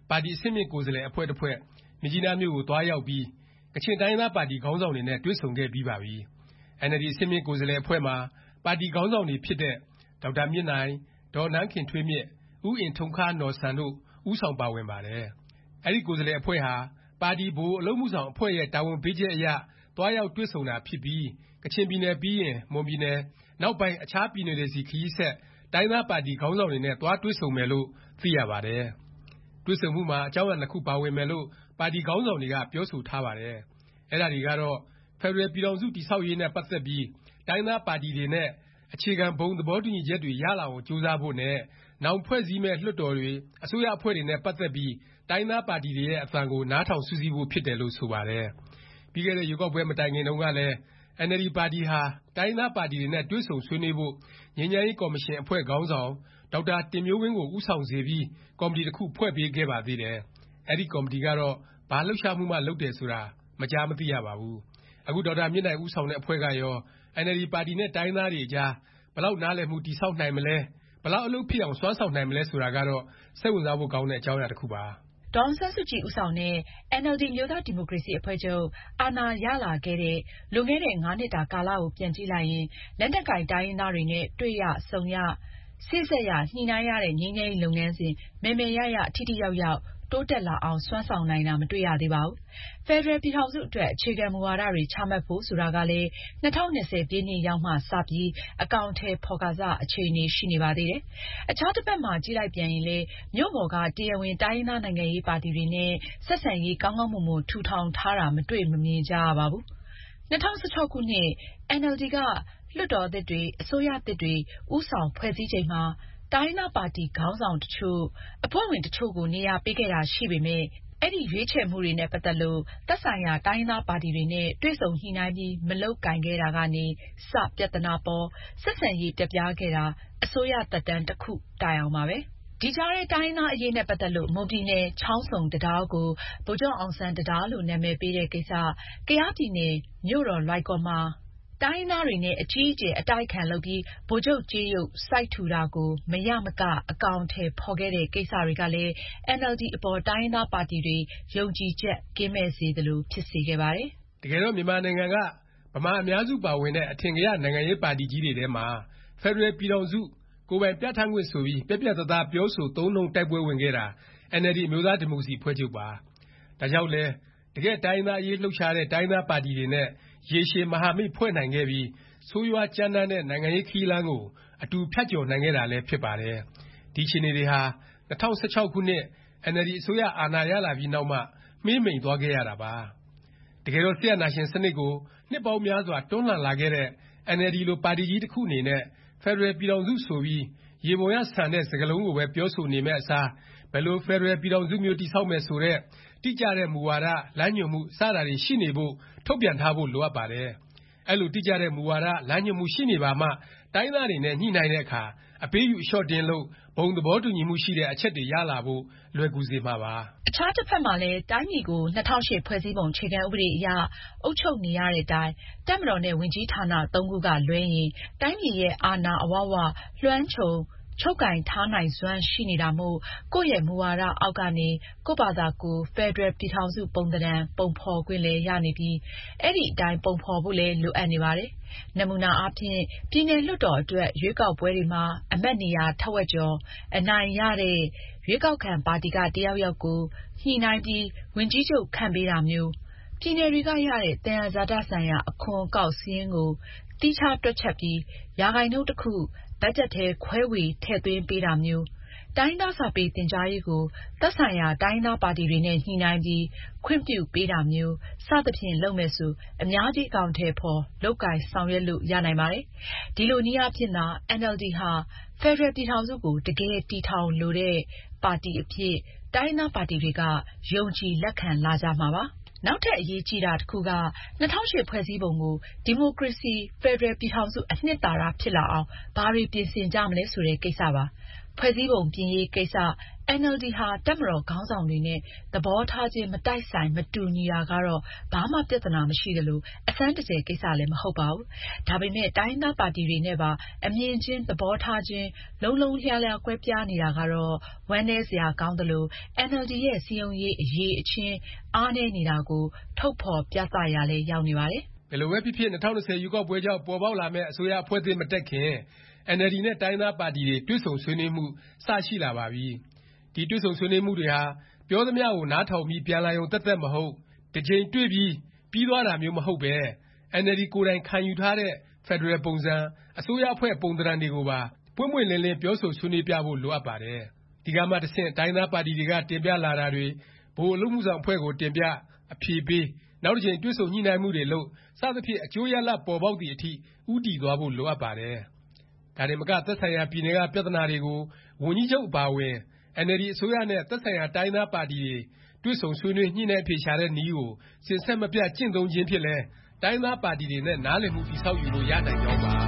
ပါတီအဆင့်မြင့်ကိုယ်စားလှယ်အဖွဲ့တစ်ဖွဲ့မြစ်ကြီးနားမြို့ကိုသွားရောက်ပြီးကချင်တိုင်းရင်းသားပါတီခေါင်းဆောင်တွေနဲ့တွေ့ဆုံခဲ့ပြီးပါပြီ။ NLD အဆင့်မြင့်ကိုယ်စားလှယ်အဖွဲ့မှာပါတီခေါင်းဆောင်တွေဖြစ်တဲ့ဒေါက်တာမြင့်နိုင်၊ ဒေါ်နန်းခင်ထွေးမြင့်၊ ဦးအင်ထုံးခါးနော်ဆန်တို့ဦးဆောင်ပါဝင်ပါတယ်။ အဲဒီကိုယ်စားလှယ်အဖွဲ့ဟာပါတီဗဟိုအလုပ်အမှုဆောင်အဖွဲ့ရဲ့တာဝန်ပေးချက်အရသွားရောက်တွေ့ဆုံတာဖြစ်ပြီးကချင်ပြည်နယ်ပြီးရင်မွန်ပြည်နယ်နောက်ပိုင်းအခြားပြည်နယ်တွေဆီခရီးဆက်တိုင်းသားပါတီခေါင်းဆောင်တွေနဲ့သွားတွေ့ဆုံမယ်လို့သိရပါတယ်။တွေ့ဆုံမှုမှာအကြောင်းအရာနှစ်ခုပါဝင်မယ်လို့ပါတီခေါင်းဆောင်တွေကပြောဆိုထားပါတယ်။အဲဒါတွေကတော့ဖက်ဒရယ်ပြည်ထောင်စုတည်ဆောက်ရေးနဲ့ပတ်သက်ပြီးတိုင်းသားပါတီတွေနဲ့အခြေခံဘုံသဘောတူညီချက်တွေရလာအောင်ကြိုးစားဖို့နဲ့နောင်ဖွဲ့စည်းမဲ့လွှတ်တော်တွေအစိုးရအဖွဲ့တွေနဲ့ပတ်သက်ပြီးတိုင်းသားပါတီတွေရဲ့အသံကိုနားထောင်စုစည်းဖို့ဖြစ်တယ်လို့ဆိုပါတယ်။ပြီးခဲ့တဲ့ရွေးကောက်ပွဲမတိုင်ခင်တုန်းကလည်းNLD ပါတီဟာတိုင်းသားပါတီတွေနဲ့တွေ့ဆုံဆွေးနွေးဖို့ငြိမ်းချမ်းရေးကော်မရှင်အဖွဲ့ခေါင်းဆောင်ဒေါက်တာတင်မျိုးဝင်းကိုဦးဆောင်စေပြီးကော်မတီတစ်ခုဖွဲ့ပေးခဲ့ပါသေးတယ်။အဲဒီကော်မတီကတော့ဘာလှုပ်ရှားမှုမှလုပ်တယ်ဆိုတာမကြားမသိရပါဘူး။အခုဒေါက်တာမြင့်နိုင်ဦးဆောင်တဲ့အဖွဲ့ကရောNLD ပါတီနဲ့တိုင်းသားတွေအကြားဘယ်လောက်နားလည်မှုတည်ဆောက်နိုင်မလဲဘယ်လောက်အလုပ်ဖြစ်အောင်စွမ်းဆောင်နိုင်မလဲဆိုတာကတော့စိတ်ဝင်စားဖို့ကောင်းတဲ့အကြောင်းအရာတစ်ခုပါ။ဒေါ်အောင်ဆန်းစုကြည်ဦးဆောင်တဲ့ NLD အမျိုးသားဒီမိုကရေစီအဖွဲ့ချုပ်အာဏာရလာခဲ့တဲ့လွန်ခဲ့တဲ့ 5 နှစ်တာကာလကိုပြန်ကြည့်လိုက်ရင်လက်နက်ကိုင်တိုင်းရင်းသားတွေနဲ့တွေ့ရဆုံရစေ့စပ်ရညှိနှိုင်းရတဲ့ငြိမ်းချမ်းရေးလုပ်ငန်းစဉ်မယ်မယ်ရရထိထိရောက်ရောက်တိုးတက်လာအောင်စွမ်းဆောင်နိုင်တာမတွေ့ရသေးပါဘူး။ဖက်ဒရယ်ပြည်ထောင်စုအတွက်အခြေခံမူဝါဒတွေချမှတ်ဖို့ဆိုတာကလည်း2020ပြည့်နှစ်ရောက်မှစပြီးအကောင်အထည်ဖော်ကာစအခြေအနေရှိနေပါသေးတယ်။အခြားတစ်ပတ်မှာကြည့်လိုက်ပြန်ရင်လည်းမြို့ပေါ်ကတရားဝင်တိုင်းရင်းသားနိုင်ငံရေးပါတီတွေနဲ့ဆက်ဆံရေးကောင်းကောင်းမွန်မွန်ထူထောင်ထားတာမတွေ့မမြင်ကြရပါဘူး။2016ခုနှစ် NLD ကလွှတ်တော်သစ်တွေအစိုးရသစ်တွေဦးဆောင်ဖွဲ့စည်းချိန်မှာတိုင်းရင်းသားပါတီခေါင်းဆောင်တချို့အဖွဲ့ဝင်တချို့ကိုနေရာပေးခဲ့တာရှိပေမယ့်အဲ့ဒီရွေးချယ်မှုတွေနဲ့ပတ်သက်လို့သက်ဆိုင်ရာတိုင်းရင်းသားပါတီတွေနဲ့တွေ့ဆုံညှိနှိုင်းပြီးမလုပ်ကိုင်ခဲ့တာကနေစပြဿနာပေါ်ဆက်ဆံရေးပြပြခဲ့တာအစိုးရသက်တမ်းတစ်ခုတိုင်အောင်ပါပဲ။ဒီကြားထဲတိုင်းရင်းသားအရေးနဲ့ပတ်သက်လို့မွန်ပြည်နယ်ချောင်းဆုံတံတားကိုဗိုလ်ချုပ်အောင်ဆန်းတံတားလို့နာမည်ပေးတဲ့ကိစ္စကယားပြည်နယ်မြို့တော်လွိုင်ကော်မှာတိုင်းရင်းသားတွေနဲ့အကြီးအကျယ်အတိုက်အခံလုပ်ပြီးဗိုလ်ချုပ်ကြေးရုပ်စိုက်ထူတာကိုမရမကအကောင်အထည်ဖော်ခဲ့တဲ့ကိစ္စတွေကလည်း NLD အပေါ်တိုင်းရင်းသားပါတီတွေယုံကြည်ချက်ကင်းမဲ့စေသလိုဖြစ်စေခဲ့ပါတယ်။တကယ်တော့မြန်မာနိုင်ငံကဗမာအများစုပါဝင်တဲ့အထင်ကရနိုင်ငံရေးပါတီကြီးတွေထဲမှာဖက်ဒရယ်ပြည်ထောင်စုကိုယ်ပိုင်ပြဋ္ဌာန်းခွင့်ဆိုပြီးပြက်ပြက်သားသားပြောဆိုသုံးနှုန်းတိုက်ပွဲဝင်ခဲ့တာ NLD အမျိုးသားဒီမိုကရေစီအဖွဲ့ချုပ်ပါ။ဒါကြောင့်လဲတကယ်တိုင်းသားအရေးလှုပ်ရှားတဲ့တိုင်းသားပါတီတွေနဲ့ရေရှည်မဟာမိတ်ဖွဲ့နိုင်ခဲ့ပြီးဆိုးရွားကြမ်းတမ်းတဲ့နိုင်ငံရေးခရီးလမ်းကိုအတူဖြတ်ကျော်နိုင်ခဲ့တာလည်းဖြစ်ပါတယ်။ဒီအခြေအနေတွေဟာ2016ခုနှစ် NLD အစိုးရအာဏာရလာပြီးနောက်မှမှေးမှိန်သွားခဲ့ရတာပါ။တကယ်တော့စစ်အာဏာရှင်စနစ်ကိုနှစ်ပေါင်းများစွာတွန်းလှန်လာခဲ့တဲ့ NLD လိုပါတီကြီးတစ်ခုအနေနဲ့ဖက်ဒရယ်ပြည်ထောင်စုဆိုပြီးရေပုံရဆန်တဲ့စကားလုံးကိုပဲပြောဆိုနေမဲ့အစားဘယ်လိုဖက်ဒရယ်ပြည်ထောင်စုမျိုးတည်ဆောက်မယ်ဆိုတဲ့တိကျတဲ့မူဝါဒလမ်းညွှန်မှုစတာတွေရှိနေဖို့ထုတ်ပြန်ထားဖို့လိုအပ်ပါတယ်။အဲလိုတိကျတဲ့မူဝါဒလမ်းညွှန်မှုရှိနေပါမှတိုင်းသားတွေနဲ့ညှိနှိုင်းတဲ့အခါအပေးယူအလျှော့တင်းလို့ဘုံသဘောတူညီမှုရှိတဲ့အချက်တွေရလာဖို့လွယ်ကူစေမှာပါ။အခြားတစ်ဖက်မှာလည်းတိုင်းပြည်ကို2008ဖွဲ့စည်းပုံအခြေခံဥပဒေအရအုပ်ချုပ်နေရတဲ့အတိုင်းတပ်မတော်နဲ့ဝန်ကြီးဌာန3ခုကလွဲရင်တိုင်းပြည်ရဲ့အာဏာအဝဝလွှမ်းခြုံချုပ်ကိုင်ထားနိုင်စွမ်းရှိနေတာမို့ကိုယ့်ရဲ့မူဝါဒအောက်ကနေကိုယ့်ဘာသာကိုယ်ဖက်ဒရယ်ပြည်ထောင်စုပုံသဏ္ဍာန်ပုံဖော်ခွင့်လည်းရနေပြီးအဲ့ဒီအတိုင်းပုံဖော်ဖို့လည်းလိုအပ်နေပါတယ်။နမူနာအားဖြင့်ပြည်နယ်လွှတ်တော်အတွက်ရွေးကောက်ပွဲတွေမှာအမတ်နေရာထက်ဝက်ကျော်အနိုင်ရတဲ့ရွေးကောက်ခံပါတီကတယောက်ယောက်ကိုညှိနှိုင်းပြီးဝန်ကြီးချုပ်ခန့်ပေးတာမျိုးပြည်နယ်တွေကရတဲ့သယံဇာတဆိုင်ရာအခွန်အကောက်စာရင်းကိုသီးခြားတွက်ချက်ပြီးရာခိုင်နှုန်းတစ်ခုဘတ်ဂျက်ထဲခွဲဝေထည့်သွင်းပေးတာမျိုးတိုင်းသားစာပေသင်ကြားရေးကိုသက်ဆိုင်ရာတိုင်းသားပါတီတွေနဲ့ညှိနှိုင်းပြီးခွင့်ပြုပေးတာမျိုးစသဖြင့်လုပ်မယ်ဆိုအများကြီးအကောင်အထည်ဖော်လုပ်ကိုင်ဆောင်ရွက်လို့ရနိုင်ပါတယ်။ဒီလိုနည်းအားဖြင့်သာ NLD ဟာဖက်ဒရယ်ပြည်ထောင်စုကိုတကယ်တည်ထောင်လိုတဲ့ပါတီအဖြစ်တိုင်းသားပါတီတွေကယုံကြည်လက်ခံလာကြမှာပါ။နောက်ထပ်အရေးကြီးတာတစ်ခုက2008ဖွဲ့စည်းပုံကိုဒီမိုကရေစီဖက်ဒရယ်ပြည်ထောင်စုအနှစ်သာရဖြစ်လာအောင်ဘာတွေပြင်ဆင်ကြမလဲဆိုတဲ့ကိစ္စပါ။ဖွဲ့စည်းပုံပြင်ရေးကိစ္စ NLD ဟာတပ်မတော်ခေါင်းဆောင်တွေနဲ့သဘောထားချင်းမတိုက်ဆိုင်မတူညီတာကတော့ဘာမှပြဿနာမရှိသလိုအဆန်းတကျယ်ကိစ္စလည်းမဟုတ်ပါဘူး။ဒါပေမဲ့တိုင်းသားပါတီတွေနဲ့ပါအမြင်ချင်းသဘောထားချင်းလုံးလုံးလျားလျားကွဲပြားနေတာကတော့ဝမ်းနည်းစရာကောင်းသလို NLD ရဲ့စည်းရုံးရေးအရေးအချင်းအားနည်းနေတာကိုထုတ်ဖော်ပြသရာလည်းရောက်နေပါတယ်။ဘယ်လိုပဲဖြစ်ဖြစ်2020ရွေးကောက်ပွဲကြောင့်ပေါ်ပေါက်လာမဲ့အစိုးရအဖွဲ့အသစ်မတက်ခင် NLD နဲ့တိုင်းသားပါတီတွေတွေ့ဆုံဆွေးနွေးမှုစရှိလာပါပြီ။ဒီတွေ့ဆုံဆွေးနွေးမှုတွေဟာပြောသမျှကိုနားထောင်ပြီးပြန်လာရုံသက်မဟုတ်တစ်ကြိမ်တွေ့ပြီးသွားတာမျိုးမဟုတ်ပဲ NLD ကိုယ်တိုင်ခံယူထားတဲ့ဖက်ဒရယ်ပုံစံအစိုးရအဖွဲ့ပုံသဏ္ဍာန်တွေကိုပါပွင့်ပွင့်လင်းလင်းပြောဆိုဆွေးနွေးပြဖို့လိုအပ်ပါတယ်။ဒီကမှတစ်ဆင့်တိုင်းသားပါတီတွေကတင်ပြလာတာတွေဗဟိုအလုပ်မှုဆောင်အဖွဲ့ကိုတင်ပြအဖြေပေးနောက်တစ်ကြိမ်တွေ့ဆုံညှိနှိုင်းမှုတွေလုပ်စသဖြင့်အကျိုးရလဒ်ပေါ်ပေါက်သည့်အထိဦးတည်သွားဖို့လိုအပ်ပါတယ်။ဒါတင်မကသက်ဆိုင်ရာပြည်နယ်ကပြဿနာတွေကိုဝန်ကြီးချုပ်အပါအဝင်NLD အစိုးရနဲ့သက်ဆိုင်ရာတိုင်းသားပါတီတွေတွေ့ဆုံဆွေးနွေးညှိနှိုင်းအဖြေရှာတဲ့နည်းကိုစဉ်ဆက်မပြတ်ကျင့်သုံးခြင်းဖြင့်လည်းတိုင်းသားပါတီတွေနဲ့နားလည်မှုတည်ဆောက်ယူလို့ရနိုင်ကြောင်းပါ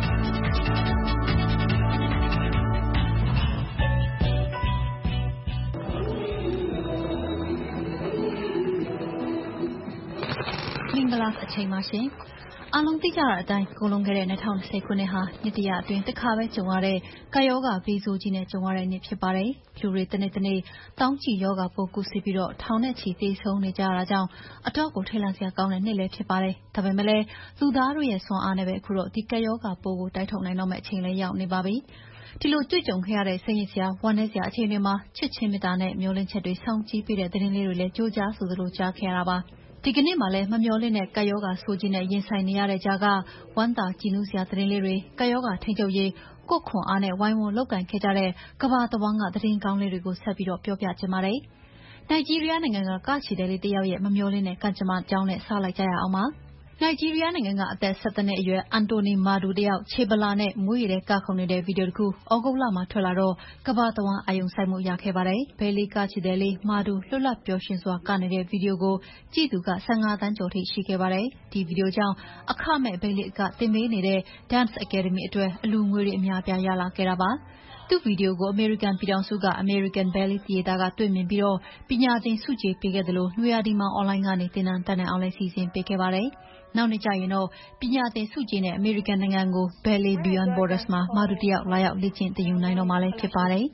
မင်္ဂလာအချိန်ပါရှင်အားလုံးသိကြတဲ့အတိုင်းကုန်လုံးခဲ့တဲ့2020ခုနှစ်ဟာနှစ်တရာအတွင်းတစ်ခါပဲကြုံရတဲ့ကာယောဂါဗီဇိုကြီးနဲ့ကြုံရတဲ့နှစ်ဖြစ်ပါတယ်။လူတွေတစ်နေ့တောင်းချီယောဂါပိုးကူးစက်ပြီးတော့ထောင်နဲ့ချီသေဆုံးနေကြတာကြောင့်အတော့ကိုထိတ်လန့်စရာကောင်းတဲ့နှစ်လည်းဖြစ်ပါတယ်။ဒါပေမဲ့လည်းလူသားတို့ရဲ့ဆွမ်းအားနဲ့ပဲအခုတော့ဒီကာယောဂါပိုးကိုတိုက်ထုတ်နိုင်တော့မယ့်အချိန်လည်းရောက်နေပါပြီ။ဒီလိုတွေ့ကြုံခဲ့ရတဲ့စိတ်ရစရာဝမ်းနည်းစရာအခြေအနေမှာချစ်ချင်းမေတ္တာနဲ့မျှော်လင့်ချက်တွေစောင့်ကြည့်ပေးတဲ့သတင်းလေးတွေလည်းကြိုးကြားဆိုသလိုကြားခဲ့ရတာပါ။ဒီကနေ့မှလည်းမမျှော်လင့်တဲ့ကာယောဂါဆိုးကြီးနဲ့ရင်ဆိုင်နေရတဲ့ကြားကဝမ်းသာကြည်နူးစရာသတင်းလေးတွေကာယောဂါထိန်းချုပ်ရေးကိုယ်ခွန်အားနဲ့ဝိုင်းဝန်းလုပ်ကိုင်ခဲ့ကြတဲ့ကမ္ဘာတဝန်းကသတင်းကောင်းလေးတွေကိုဆက်ပြီးတော့ပြောပြချင်ပါတယ်။နိုင်ဂျီးရီးယားနိုင်ငံကကချီတယ်လေးတစ်ယောက်ရဲ့မမျှော်လင့်တဲ့ကံကြမ္မာကြောင်းနဲ့စလိုက်ကြရအောင်ပါ။နိုင်ဂျီးရီးယားနိုင်ငံကအသက်17နှစ်အရွယ်အန်တိုနီမာဒူတယောက်ခြေပလာနဲ့မွေးရတဲ့ကခုန်နေတဲ့ဗီဒီယိုတစ်ခုဩဂုတ်လမှာထွက်လာတော့ကမ္ဘာတဝန်းအာရုံစိုက်မှုရခဲ့ပါတယ်။ဘယ်လီကချီတယ်လေးမာဒူလွတ်လပ်ပျော်ရွှင်စွာကနေတဲ့ဗီဒီယိုကိုကြည့်သူက15သန်းကျော်ထိရှိခဲ့ပါတယ်။ဒီဗီဒီယိုကြောင့်အခမဲ့ဘယ်လီကတင်ပေးနေတဲ့ Dance Academy အတွက်အလူငွေတွေအများပြားရလာခဲ့တာပါ။သူ့ဗီဒီယိုကိုအမေရိကန်ပြည်ထောင်စုက American Ballet Theatre ကတွေ့မြင်ပြီးတော့ပညာသင်ဆုကြေးပေးခဲ့တယ်လို့နွေရာသီမှာအွန်လိုင်းကနေသင်တန်းတက်နိုင်အောင်လည်းစီစဉ်ပေးခဲ့ပါတယ်။နောက်နေ့ကျရင်တော့ပညာသင်ဆုကြေးနဲ့အမေရိကန်နိုင်ငံကို Ballet Beyond Borders မှာမာဒူတယောက်လာရောက်လေ့ကျင့်သင်ယူနိုင်တော့မှာလည်းဖြစ်ပါတယ်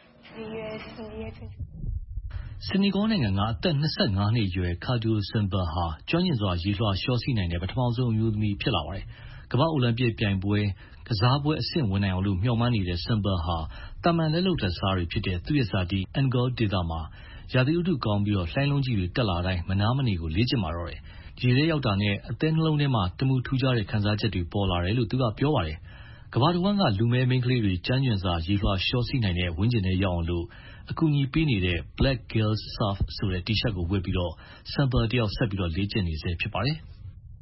။ဆီနီဂေါနိုင်ငံကအသက်25နှစ်အရွယ် Kajol Simba ဟာကျွမ်းကျင်စွာရေလွှာလျှောစီးနိုင်တဲ့ပထမဆုံးအမျိုးသမီးဖြစ်လာပါတယ်။ကမ္ဘာအိုလံပစ်ပြိုင်ပွဲကစားပွဲအဆင့်ဝင်နိုင်အောင်လို့မျှော်မှန်းနေတဲ့ Simba ဟာတာမန်လက်လုပ်လက်စားတွေဖြစ်တဲ့သူ့ရဲ့ဇာတိ Angol ဒေသမှာရာသီဥတုကောင်းပြီးတော့လှိုင်းလုံးကြီးတွေတက်လာတိုင်းမနားမနေကိုလေ့ကျင့်มาတော့တယ်။ဒီထဲရောက်တာနဲ့အသေးနှလုံးထဲမှာတမှုထူးခြားတဲ့ခံစားချက်တွေပေါ်လာတယ်လို့သူကပြောပါတယ်။ကမ္ဘာတစ်ဝန်းကလူမဲမိန်းကလေးတွေကျွမ်းကျင်စွာရေလွှာလျှောစီးနိုင်တဲ့ဝန်းကျင်ထဲရောက်အောင်လို့အကူအညီပေးနေတဲ့ Black Girls Surf ဆိုတဲ့ T-shirt ကိုဝတ်ပြီးတော့ Simba တယောက်ဆက်ပြီးတော့လေ့ကျင့်နေစေဖြစ်ပါတယ်။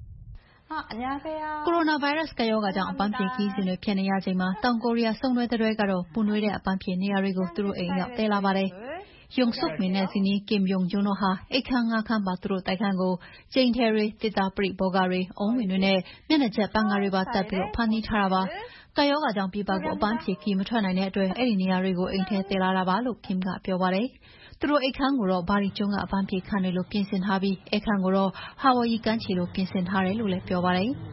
ကိုရိုနာဗိုင်းရပ်စ်ကပ်ရောဂါကြောင့်အပန်းဖြေခရီးစဉ်တွေဖျက်နေရချိန်မှာတောင်ကိုရီးယားစုံတွဲတွဲကတော့ပူနွေးတဲ့အပန်းဖြေနေရာတွေကိုသူတို့အိမ်ရောက်တည်လာပါတယ်။ယုံဆုတ်မင်းနဲ့ဇနီးကင်ယုံဂျွန်းတို့ဟာအိတ်ခမ်းငါးခမ်းပါသူတို့တိုက်ခန်းကိုကျိန်ထဲတွေတစ်သားပရိဘောဂတွေအုံးဝင်တွေနဲ့မျက်နှာချက်ပန်းကားတွေပါတက်ပြီးတော့ဖန်တီးထားတာပါ။ကပ်ရောဂါကြောင့်ပြည်ပကိုအပန်းဖြေခရီးမထွက်နိုင်တဲ့အတွက်အဲ့ဒီနေရာတွေကိုအိမ်ထဲတည်လာတာပါလို့ခင်ကပြောပါတယ်။သူတို့အိတ်ခမ်းကိုတော့ဘာလီကျွန်းကအပန်းဖြေခန်းတွေလိုပြင်ဆင်ထားပြီးအိတ်ခမ်းကိုတော့ဟာဝိုယီကမ်းခြေလိုပြင်ဆင်ထားတယ်လို့လည်းပြောပါတယ်။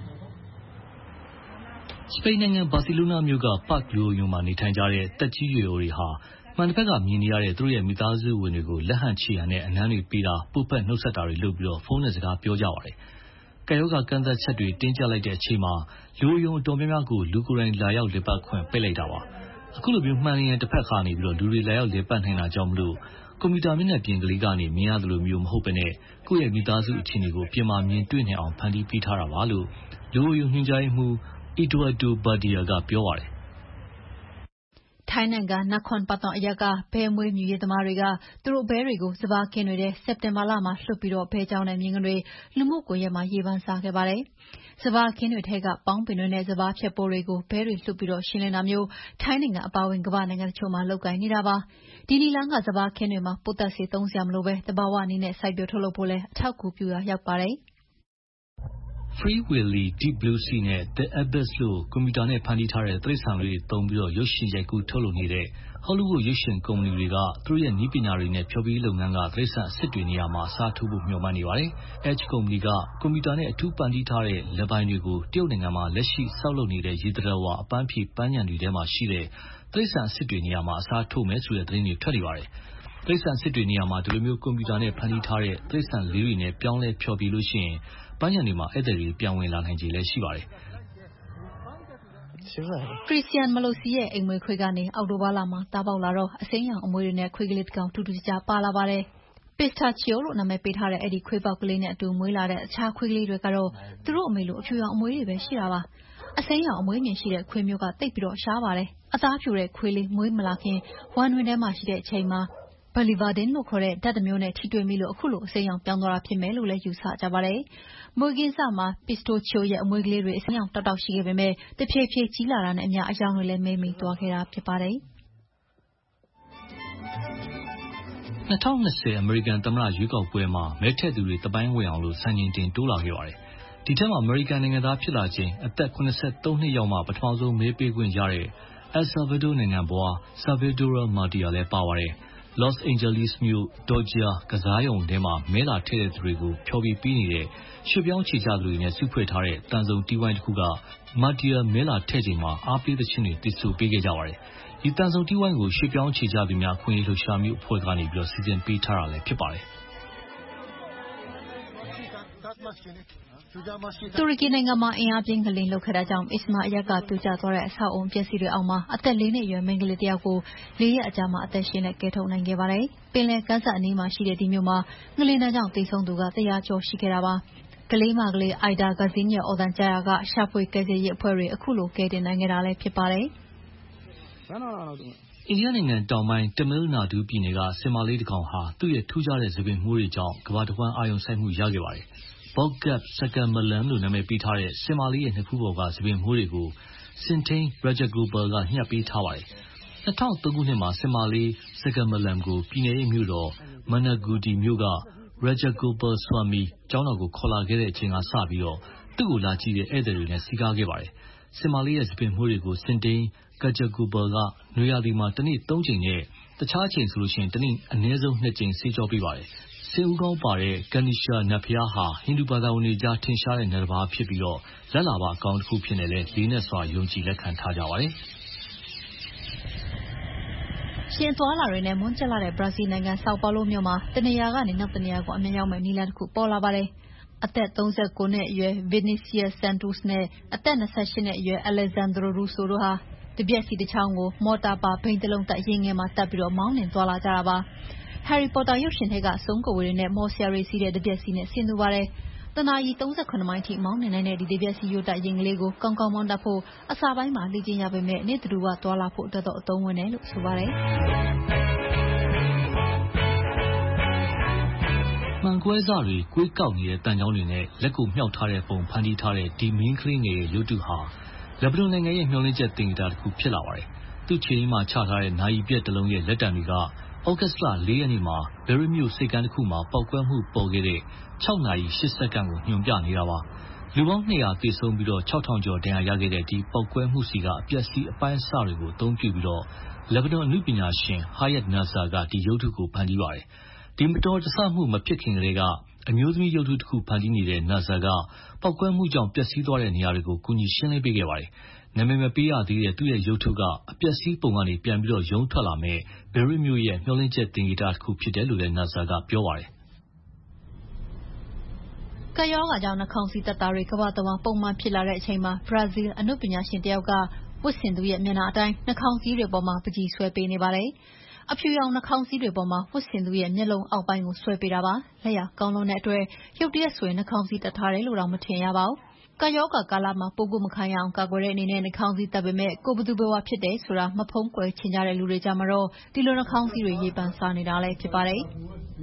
စပိန်နိုင်ငံဘာစီလိုနာမြို့ကပတ်လူယုံမှာနေထိုင်ကြတဲ့တက်ကြီးရွယ်တွေဟာမှန်တစ်ဖက်ကမြင်နေရတဲ့သူတို့ရဲ့မိသားစုဝင်တွေကိုလက်ဟန်ချီရနဲ့အနမ်းတွေပေးတာပုတ်ဖက်နှုတ်ဆက်တာတွေလုပ်ပြီးတော့ဖုန်းနဲ့စကားပြောကြပါတယ်။ကယောဂကန့်သက်ချက်တွေတင်းကျပ်လိုက်တဲ့အချိန်မှာလူယုံတော်များများကိုလူကိုယ်တိုင်လာရောက်လက်ပတ်ခွင့်ပိတ်လိုက်တာပါ။အခုလိုမျိုးမှန်ရင်တစ်ဖက်ခါနေပြီးတော့လူတွေလာရောက်လက်ပတ်နိုင်တာကြောင့်မလို့ကွန်ပျူတာမျက်နှာပြင်ကလေးကနေမြင်ရသလိုမျိုးမဟုတ်ဘဲနဲ့ကိုယ့်ရဲ့မိသားစုအခြေအနေကိုပြင်မာမြင်တွေ့နိုင်အောင်ဖန်တီးပေးထားတာပါလို့လူယုံညွှန်ကြားမှုEduardo Badia ကပြောပါတယ်။ထိုင်းနိုင်ငံနခွန်ပတ်တော်အရက်ကဘဲမွေးမြူရေးသမားတွေကသူတို့ဘဲတွေကိုစပါးခင်းတွေထဲစက်တင်ဘာလမှာလွှတ်ပြီးတော့ဘဲကြောင်နဲ့မြင်းကတွေလူမှုကွန်ရက်မှာရေးပန်းစားခဲ့ပါတယ်။စပါးခင်းတွေထဲကပေါင်းပင်တွေနဲ့စပါးဖြတ်ပိုးတွေကိုဘဲတွေလွှတ်ပြီးတော့ရှင်းလင်းတာမျိုးထိုင်းနိုင်ငံအပါအဝင်ကမ္ဘာနိုင်ငံတချို့မှာလုပ်ကိုင်နေတာပါ။ဒီနီလန်းကစပါးခင်းတွေမှာပိုးသက်စေသုံးစရာမလိုပဲတဘာဝနည်းနဲ့စိုက်ပျိုးထုတ်လုပ်ဖို့လဲအထောက်အကူပြုရာရောက်ပါတယ်။ Free Willy, Deep Blue Sea နဲ့ The Abyss လို့ကွန်ပျူတာနဲ့ဖန်တီးထားတဲ့တိရစ္ဆာန်တွေသုံးပြီးရုပ်ရှင်ရိုက်ကူးထုတ်လုပ်နေတဲ့ Hollywood ရုပ်ရှင်ကုမ္ပဏီတွေကသူတို့ရဲ့နည်းပညာတွေနဲ့ဖျော်ဖြေရေးလုပ်ငန်းကတိရစ္ဆာန်အစစ်တွေနေရာမှာအစားထိုးဖို့မျှော်မှန်းနေပါတယ်။ Edge ကုမ္ပဏီကကွန်ပျူတာနဲ့အထူးဖန်တီးထားတဲ့လက်ပိုင်းတွေကိုတရုတ်နိုင်ငံမှာလက်ရှိဆောက်လုပ်နေတဲ့ရေသတ္တဝါအပန်းဖြေပန်းခြံတွေထဲမှာရှိတဲ့တိရစ္ဆာန်အစစ်တွေနေရာမှာအစားထိုးမယ်ဆိုတဲ့သတင်းတွေထွက်နေပါတယ်။တိရစ္ဆာန်အစစ်တွေနေရာမှာဒီလိုမျိုးကွန်ပျူတာနဲ့ဖန်တီးထားတဲ့တိရစ္ဆာန်လေးတွေနဲ့ပြောင်းလဲဖျော်ဖြေလို့ရှိရင်ပန်းခြံတွေမှာဧည့်သည်တွေပြန်ဝင်လာနိုင်ခြေလည်းရှိပါတယ်။ Christian Malosi ရဲ့အိမ်မွေးခွေးကနေအောက်တိုဘာလမှာသားပေါက်လာတော့အစိမ်းရောင်အမွေတွေနဲ့ခွေးကလေးတစ်ကောင်ထူးထူးခြားခြားပါလာပါတယ်။ Pistachio လို့နာမည်ပေးထားတဲ့အဲဒီခွေးပေါက်ကလေးနဲ့အတူမွေးလာတဲ့အခြားခွေးကလေးတွေကတော့သူတို့အမေလိုအဖြူရောင်အမွေတွေပဲရှိတာပါ။အစိမ်းရောင်အမွေးမြင်ရှိတဲ့ခွေးမျိုးကသိပ်ပြီးရှားပါတယ်။အသားဖြူတဲ့ခွေးလေးမွေးမလာခင်ဝမ်းတွင်းထဲမှာရှိတဲ့အချိန်မှာBiliverdin လို့ခေါ်တဲ့ဓာတ်တစ်မျိုးနဲ့ထိတွေ့မိလို့အခုလိုအစိမ်းရောင်ပြောင်းသွားတာဖြစ်မယ်လို့လည်းယူဆကြပါတယ်။မွေးကင်းစမှာ Pistachio ရဲ့အမွေးကလေးတွေအစိမ်းရောင်တောက်တောက်ရှိခဲ့ပေမဲ့တဖြည်းဖြည်းကြီးလာတာနဲ့အမျှအရောင်တွေလည်းမဲမိသွားခဲ့တာဖြစ်ပါတယ်။ 2020 အမေရိကန်သမ္မတရွေးကောက်ပွဲမှာမဲထည့်သူတွေသမိုင်းဝင်အောင်စံချိန်တင်တိုးလာခဲ့ပါတယ်။ဒီထက်မှာအမေရိကန်နိုင်ငံသားဖြစ်လာချိန်အသက် 73 နှစ်ရောက်မှပထမဆုံးမဲပေးခွင့်ရတဲ့ El Salvador နိုင်ငံဖွား Salvador Martia လည်းပါပါတယ်။ Los Angeles မြို့ Dodger ကစားရုံထဲမှာမဲလာထည့်တဲ့သူတွေကိုဖျော်ဖြေပေးနေတဲ့ရွှေ့ပြောင်းခြေချသူတွေနဲ့စုဖွဲ့ထားတဲ့သံစုံတီးဝိုင်းတစ်ခုက Martia မဲလာထည့်ချိန်မှာအားပေးသချင်းတွေသီဆိုပေးခဲ့ကြပါတယ်။ဒီသံစုံတီးဝိုင်းကိုရွှေ့ပြောင်းခြေချသူများအခွင့်အရေးလှုပ်ရှားမှုအဖွဲ့ကနေစီစဉ်ပေးထားတာလည်းဖြစ်ပါတယ်။တူရကီနိုင်ငံမှာအင်အားပြင်းငလျင်လှုပ်ခဲ့တာကြောင့် Izmir အရပ်ကပြိုကျသွားတဲ့အဆောက်အအုံအပျက်အစီးတွေအောက်မှာအသက် 4 နှစ်အရွယ်မိန်းကလေးတစ်ယောက်ကို4 ရက်အကြာမှာအသက်ရှင်လျက်ကယ်ထုတ်နိုင်ခဲ့ပါတယ်။ပင်လယ်ကမ်းစပ်အနီးမှာရှိတဲ့ဒီမြို့မှာငလျင်ဒဏ်ကြောင့်သေဆုံးသူ100 ကျော်ရှိခဲ့တာပါ။ကလေးမလေး Aida Gazin ရဲ့အော်သံကြားရာကရှာဖွေကယ်ဆယ်ရေးအဖွဲ့တွေအခုလိုကယ်တင်နိုင်ခဲ့တာလည်းဖြစ်ပါတယ်။အိန္ဒိယနိုင်ငံတောင်ပိုင်း Tamil Nadu ပြည်နယ်ကဆင်မလေးတစ်ကောင်ဟာသူ့ရဲ့ထူးခြားတဲ့ဆံပင်မှုတွေကြောင့်ကမ္ဘာတစ်ဝန်းအာရုံစိုက်မှုရခဲ့ပါတယ်။ Bokgap Sakamalan လို့နာမည်ပေးထားတဲ့ဆင်မလေးရဲ့နဖူးပေါ်ကဆံပင်မှုတွေကို Sintane Rajagopal ကညှပ်ပေးထားပါတယ်။2003 ခုနှစ်မှာဆင်မလေး Sakamalan ကိုပြည်နယ်ရဲ့မြို့တော် Managudi မြို့က Rajagopal Swamy ကျောင်းတော်ကိုခေါ်လာခဲ့တဲ့အချိန်ကစပြီးသူ့ကိုလာကြည့်တဲ့ဧည့်သည်တွေနဲ့စည်းကားခဲ့ပါတယ်။ဆင်မလေးရဲ့ဆံပင်မှုတွေကို Sintane Rajagopal ကနွေရာသီမှာတစ်နေ့ 3 ကြိမ်နဲ့တခြားအချိန်ဆိုတစ်နေ့အနည်းဆုံး 2 ကြိမ်ဆေးကြောပေးပါတယ်။ဆင်ဦးခေါင်းပါတဲ့ Ganesha နတ်ဘုရားဟာဟိန္ဒူဘာသာဝင်တွေကြားထင်ရှားတဲ့နတ်တစ်ပါးဖြစ်ပြီးလက်လာပအကောင်တစ်ခုအဖြစ်နဲ့လည်းလေးနက်စွာယုံကြည်လက်ခံထားကြပါတယ်။ရှင်သွားလာတွေနဲ့မွန်းကျပ်လာတဲ့ဘရာဇီးနိုင်ငံဆောက်ပေါလိုမြို့မှာတနေရာကနေနောက်တနေရာကိုအမြန်ရောက်မယ့်နည်းလမ်းတစ်ခုပေါ်လာပါတယ်။အသက် 39 နှစ်အရွယ် Vinicius Santos နဲ့အသက် 28 နှစ်အရွယ် Alessandro Russo တို့ဟာတပြက်စီတစ်ချောင်းကိုမော်တာပါဘီးတစ်လုံးတပ်ယာဉ်ငယ်မှာတပ်ပြီးမောင်းနှင်သွားလာကြတာပါ။ Harry Potter ရုပ်ရှင်ထဲကစုန်းကဝေတွေနဲ့မော်ဆရာတွေစီးတဲ့တပြက်စီနဲ့ဆင်တူပါတယ်။တစ်နာရီ 37 မိုင်ထိမောင်းနှင်နိုင်တဲ့ဒီတပြက်စီယိုတပ်ယာဉ်ကလေးကိုကောင်းကောင်းမောင်းတတ်ဖို့အစပိုင်းမှာလေ့ကျင့်ရပေမဲ့နေ့တဓူဝသွားလာဖို့အတွက်တော့အသုံးဝင်တယ်လို့ဆိုပါတယ်။မှန်ကွဲစတွေကွေးကောက်နေတဲ့တန်ကြောင်းတွေနဲ့လက်ကိုမြှောက်ထားတဲ့ပုံဖန်တီးထားတဲ့ဒီမင်းကလေးငယ်ရဲ့ရုပ်တုဟာလက်ဘနွန်နိုင်ငံရဲ့မျှော်လင့်ချက်သင်္ကေတတစ်ခုဖြစ်လာပါတယ်။သူ့ခြေရင်းမှာချထားတဲ့နာရီပြက်တစ်လုံးရဲ့လက်တံတွေကဩဂတ်စ်လ 4 ရက်နေ့မှာဘေရွတ်မြို့ဆိပ်ကမ်းတစ်ခုမှာပေါက်ကွဲမှုပေါ်ခဲ့တဲ့6 နာရီ 8 စက္ကန့်ကိုညွှန်ပြနေတာပါ။လူပေါင်း 200 သေဆုံးပြီး6,000 ကျော်ဒဏ်ရာရခဲ့တဲ့ဒီပေါက်ကွဲမှုဆီကအပျက်စီးအပိုင်းအစတွေကိုအသုံးပြုပြီးလက်ဘနွန်အနုပညာရှင် Hayat Nazar ကဒီရုပ်တုကိုဖန်တီးပါတယ်။ဒီမတော်တဆမှုမဖြစ်ခင်ကတည်းကအမျိုးသမီးရုပ်တုတစ်ခုဖန်တီးနေတဲ့ Nazar ကပေါက်ကွဲမှုကြောင့်ပျက်စီးသွားတဲ့နေရာတွေကိုကူညီရှင်းလင်းပေးခဲ့ပါတယ်။နာမည်မပေးရသေးတဲ့သူ့ရဲ့ရုပ်တုကအပျက်စီးပုံကနေပြန်ပြီးရုန်းထွက်လာမယ့်ဘေရွတ်မြို့ရဲ့မျှော်လင့်ချက်သင်္ကေတတစ်ခုဖြစ်တယ်လို့လည်း Nazar ကပြောပါတယ်။ကပ်ရောဂါကြောင့်နှာခေါင်းစည်းတပ်တာတွေကမ္ဘာတဝန်းပုံမှန်ဖြစ်လာတဲ့အချိန်မှာဘရာဇီးအနုပညာရှင်တစ်ယောက်ကဝတ်ဆင်သူရဲ့မျက်နှာအတိုင်းနှာခေါင်းစည်းတွေပေါ်မှာပန်းချီဆွဲပေးနေပါတယ်။အဖြူရောင်နှာခေါင်းစည်းတွေပေါ်မှာဝတ်ဆင်သူရဲ့မျက်လုံးအောက်ပိုင်းကိုဆွဲပေးတာပါ။လက်ရာကောင်းလွန်းတဲ့အတွက်ရုတ်တရက်ဆိုရင်နှာခေါင်းစည်းတပ်ထားတယ်လို့တောင်မထင်ရပါဘူး။ကပ်ရောဂါကာလမှာပိုးကူးမခံရအောင်ကာကွယ်တဲ့အနေနဲ့နှာခေါင်းစည်းတပ်ပေမဲ့ကိုယ်ဘယ်သူဘယ်ဝါဖြစ်တယ်ဆိုတာမဖုံးကွယ်ချင်ကြတဲ့လူတွေကြားမှာတော့ဒီလိုနှာခေါင်းစည်းတွေရေပန်းစားနေတာလည်းဖြစ်ပါတယ်။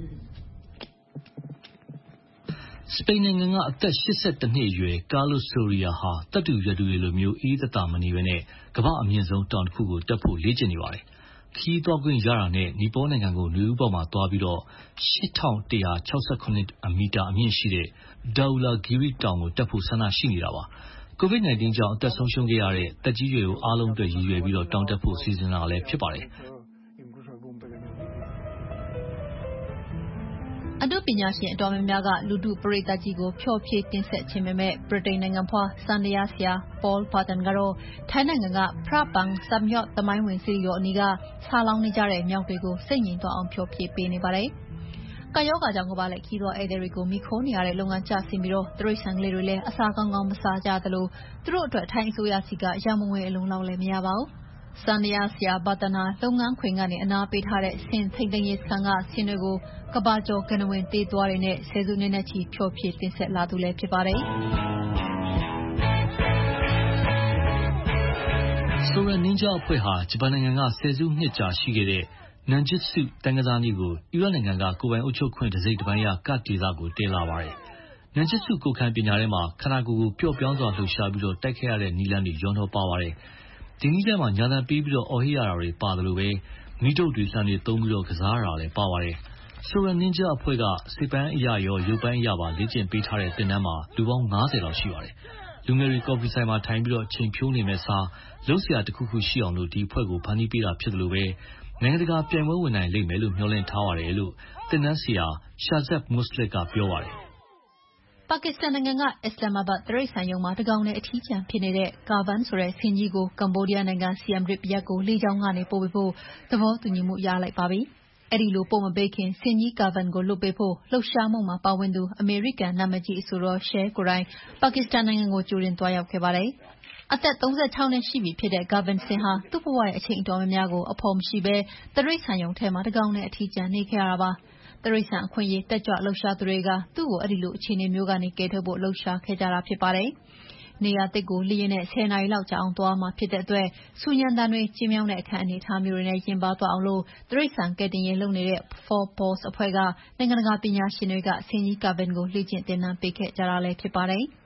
စပိန်နိုင်ငံကအသက် 82 နှစ်အရွယ် Carlos Soria ဟာသတ္တုရွက်တူတွေလိုအေးသက်သာမနေဘဲကမ္ဘာ့အမြင့်ဆုံးတောင်တစ်ခုကိုတက်ဖို့လေ့ကျင့်နေပါတယ်။ခရီးသွားခွင့်ရတာနဲ့နီပေါနိုင်ငံကိုနွေဦးပေါ်မှာသွားပြီးတော့ 8,168 မီတာအမြင့်ရှိတဲ့ Dhaulagiri တောင်ကိုတက်ဖို့ဆန္ဒရှိနေတာပါ။ COVID-19 ကြောင့်အသက်ဆုံးရှုံးခဲ့ရတဲ့သက်ကြီးရွယ်အိုအားလုံးအတွက်ရည်ရွယ်ပြီးတောင်တက်ဖို့စီစဉ်တာလည်းဖြစ်ပါတယ်။အနုပညာရှင်အတော်များများကလူထုပရိသတ်ကြီးကိုဖျော်ဖြေတင်ဆက်ခြင်းပေမဲ့ဗြိတိန်နိုင်ငံဖွားစန္ဒယားဆရာ Paul Barton ကတော့ထိုင်းနိုင်ငံက Phra Bang Samyot သမိုင်းဝင်စေတီတော်အနီးကဆာလောင်နေကြတဲ့မျောက်တွေကိုစိတ်ငြိမ်သွားအောင်ဖျော်ဖြေပေးနေပါတယ်။ကပ်ရောဂါကြောင့်ကမ္ဘာလှည့်ခရီးသွားဧည့်သည်တွေကိုမိခိုးနေရတဲ့လုပ်ငန်းကျဆင်းပြီးတိရစ္ဆာန်ကလေးတွေလည်းအစာကောင်းကောင်းမစားကြသလိုသူတို့အတွက်ထိုင်းအစိုးရဆီကရန်ပုံငွေအလုံလောက်လည်းမရပါဘူး။စန္ဒယားဆရာဘာတနာလုပ်ငန်းခွင်ကနေအနားပေးထားတဲ့ဆင်ထိန်သိမ်းရေးစခန်းကဆင်တွေကိုကဘာကျော်ကနဝင်တေးသွားတွေနဲ့ဆယ်စုနှစ်နဲ့ချီဖျော်ဖြေတင်ဆက်လာသူလည်းဖြစ်ပါတယ်။ Soren Ninja အဖွဲ့ဟာဂျပန်နိုင်ငံကဆယ်စုနှစ်ကြာရှိခဲ့တဲ့ Nanjitsu တန်းကစားနည်းကိုအီရတ်နိုင်ငံကကိုယ်ပိုင်အုပ်ချုပ်ခွင့်တစ်စိတ်တစ်ပိုင်းရကတ်ဒေသကိုတည်လာပါတယ်။ Nanjitsu ကိုယ်ခံပညာထဲမှာခန္ဓာကိုယ်ကိုပျော့ပြောင်းစွာလှုပ်ရှားပြီးတိုက်ခိုက်ရတဲ့နည်းလမ်းတွေရောနှောပါပါတယ်။ဒီနည်းလမ်းမှာညာသံပေးပြီးအော်ဟစ်ရတာတွေပါသလိုပဲမီးတုတ်တွေလှံတွေသုံးပြီးကစားရတာလည်းပါပါတယ်။ Soren Ninja အဖွဲ့ကစိတ်ပိုင်းအရရောရုပ်ပိုင်းအရပါလေ့ကျင့်ပေးထားတဲ့သင်တန်းမှာလူပေါင်း90လောက်ရှိပါတယ်။လူငယ်တွေကော်ဖီဆိုင်မှာထိုင်ပြီးချိန်ဖြိုးနေမဲ့စားလုပ်စရာတစ်ခုခုရှိအောင်ဒီအဖွဲ့ကိုဖန်တီးပေးတာဖြစ်တယ်လို့ပဲနိုင်ငံတကာပြိုင်ပွဲဝင်နိုင်လိမ့်မယ်လို့မျှော်လင့်ထားပါတယ်လို့သင်တန်းဆရာ Shazad Muslik ကပြောပါတယ်။ပါကစ္စတန်နိုင်ငံကအစ္စလာမ္မာဘတ်တိရစ္ဆာန်ရုံမှာတကောင်နဲ့အထီးကျန်ဖြစ်နေတဲ့ Kavan ဆိုတဲ့ဆင်ကြီးကိုကမ္ဘောဒီးယားနိုင်ငံ Siem Reap အရပ်ကိုလေကြောင်းကနေပို့ပေးဖို့သဘောတူညီမှုရလိုက်ပါပြီ။အဲဒီလိုပို့မပေးခင်ဆင်ကြီး Kavan ကိုလွှတ်ပေးဖို့လှုပ်ရှားမှုမှာပါဝင်သူအမေရိကန်နာမည်ကြီးအဆိုတော် Cher ကိုယ်တိုင်ပါကစ္စတန်နိုင်ငံကိုကြိုတင်သွားရောက်ခဲ့ပါတယ်။အသက်36နှစ်ရှိပြီဖြစ်တဲ့ Kavan ဆင်ဟာသူ့ဘဝရဲ့အချိန်အတော်များများကိုအဖော်မရှိဘဲတိရစ္ဆာန်ရုံထဲမှာတကောင်နဲ့အထီးကျန်နေခဲ့ရတာပါ။တိရစ္ဆာန်အခွင့်အရေးတက်ကြွလှုပ်ရှားသူတွေကသူ့ကိုအဲဒီလိုအခြေအနေမျိုးကနေကယ်ထုတ်ဖို့လှုပ်ရှားခဲ့ကြတာဖြစ်ပါတယ်။နေရာသစ်ကိုလေယာဉ်နဲ့10နာရီလောက်ကြာအောင်သွားမှာဖြစ်တဲ့အတွက်ဆူညံသံတွေကျင်းမြောင်းတဲ့အခန်းအနေအထားမျိုးတွေနဲ့ရင်ပါသွားအောင်တိရစ္ဆာန်ကယ်တင်ရေးလုပ်နေတဲ့ Four Paws အဖွဲ့ကနိုင်ငံတကာပညာရှင်တွေကဆင်ကြီး Kavan ကိုလေ့ကျင့်သင်တန်းပေးခဲ့ကြတာလည်းဖြစ်ပါတယ်။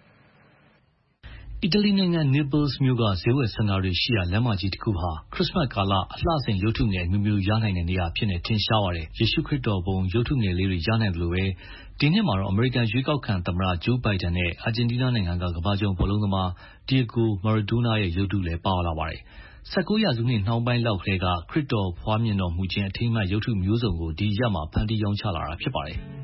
အီတလီနိုင်ငံ Naples မြို့ကဈေးဝယ်စင်တာတွေရှိရာလမ်းမကြီးတစ်ခုဟာခရစ်စမတ်ကာလအလှဆင်ရုပ်ထုငယ်အမျိုးမျိုးရနိုင်တဲ့နေရာဖြစ်နေထင်ရှားပါတယ်။ယေရှုခရစ်တော်ပုံရုပ်ထုငယ်လေးတွေရနိုင်တယ်လို့ပဲဒီနှစ်မှာတော့အမေရိကန်ရွေးကောက်ခံသမ္မတဂျိုးဘိုင်ဒန်နဲ့အာဂျင်တီးနားနိုင်ငံကကမ္ဘာ့ကျော်ဘောလုံးသမား Diego Maradona ရဲ့ရုပ်ထုလည်းပါလာပါတယ်။19ရာစုနှစ်နှောင်းပိုင်းလောက်ကတည်းကခရစ်တော်ဖွားမြင်တော်မူခြင်းအထိမ်းအမှတ်ရုပ်ထုမျိုးစုံကိုဒီရက်မှာဖန်တီးရောင်းချလာတာဖြစ်ပါတယ်။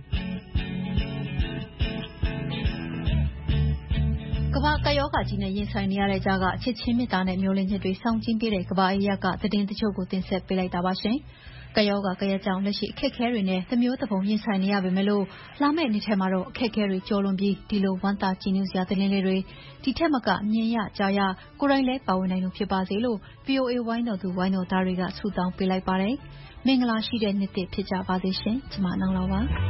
ကမ္ဘာကပ်ရောဂါကြီးနဲ့ရင်ဆိုင်နေရတဲ့ကြားကချစ်ချင်းမေတ္တာနဲ့မျှော်လင့်ချက်တွေဆောင်ကျဉ်ပေးတဲ့ကမ္ဘာအေးရကသတင်းတချို့ကိုတင်ဆက်ပေးလိုက်တာပါရှင်။ကပ်ရောဂါကရက်ကြောင့်လက်ရှိအခက်အခဲတွေနဲ့သမျိုးသဖုံရင်ဆိုင်နေရပေမဲ့လာမယ့်နေ့ထဲမှာတော့အခက်အခဲတွေကျော်လွန်ပြီးဒီလိုဝမ်းသာကြည်နူးစရာသတင်းလေးတွေဒီထက်မကမြင်ရကြားရကိုယ်တိုင်လည်းပါဝင်နိုင်လို့ဖြစ်ပါစေလို့ VOA ဝိုင်းတော်သူဝိုင်းတော်သားတွေကဆုတောင်းပေးလိုက်ပါတယ်။မင်္ဂလာရှိတဲ့နေ့တစ်ဖြစ်ကြပါစေရှင်။ကျွန်မနောင်လာပါ။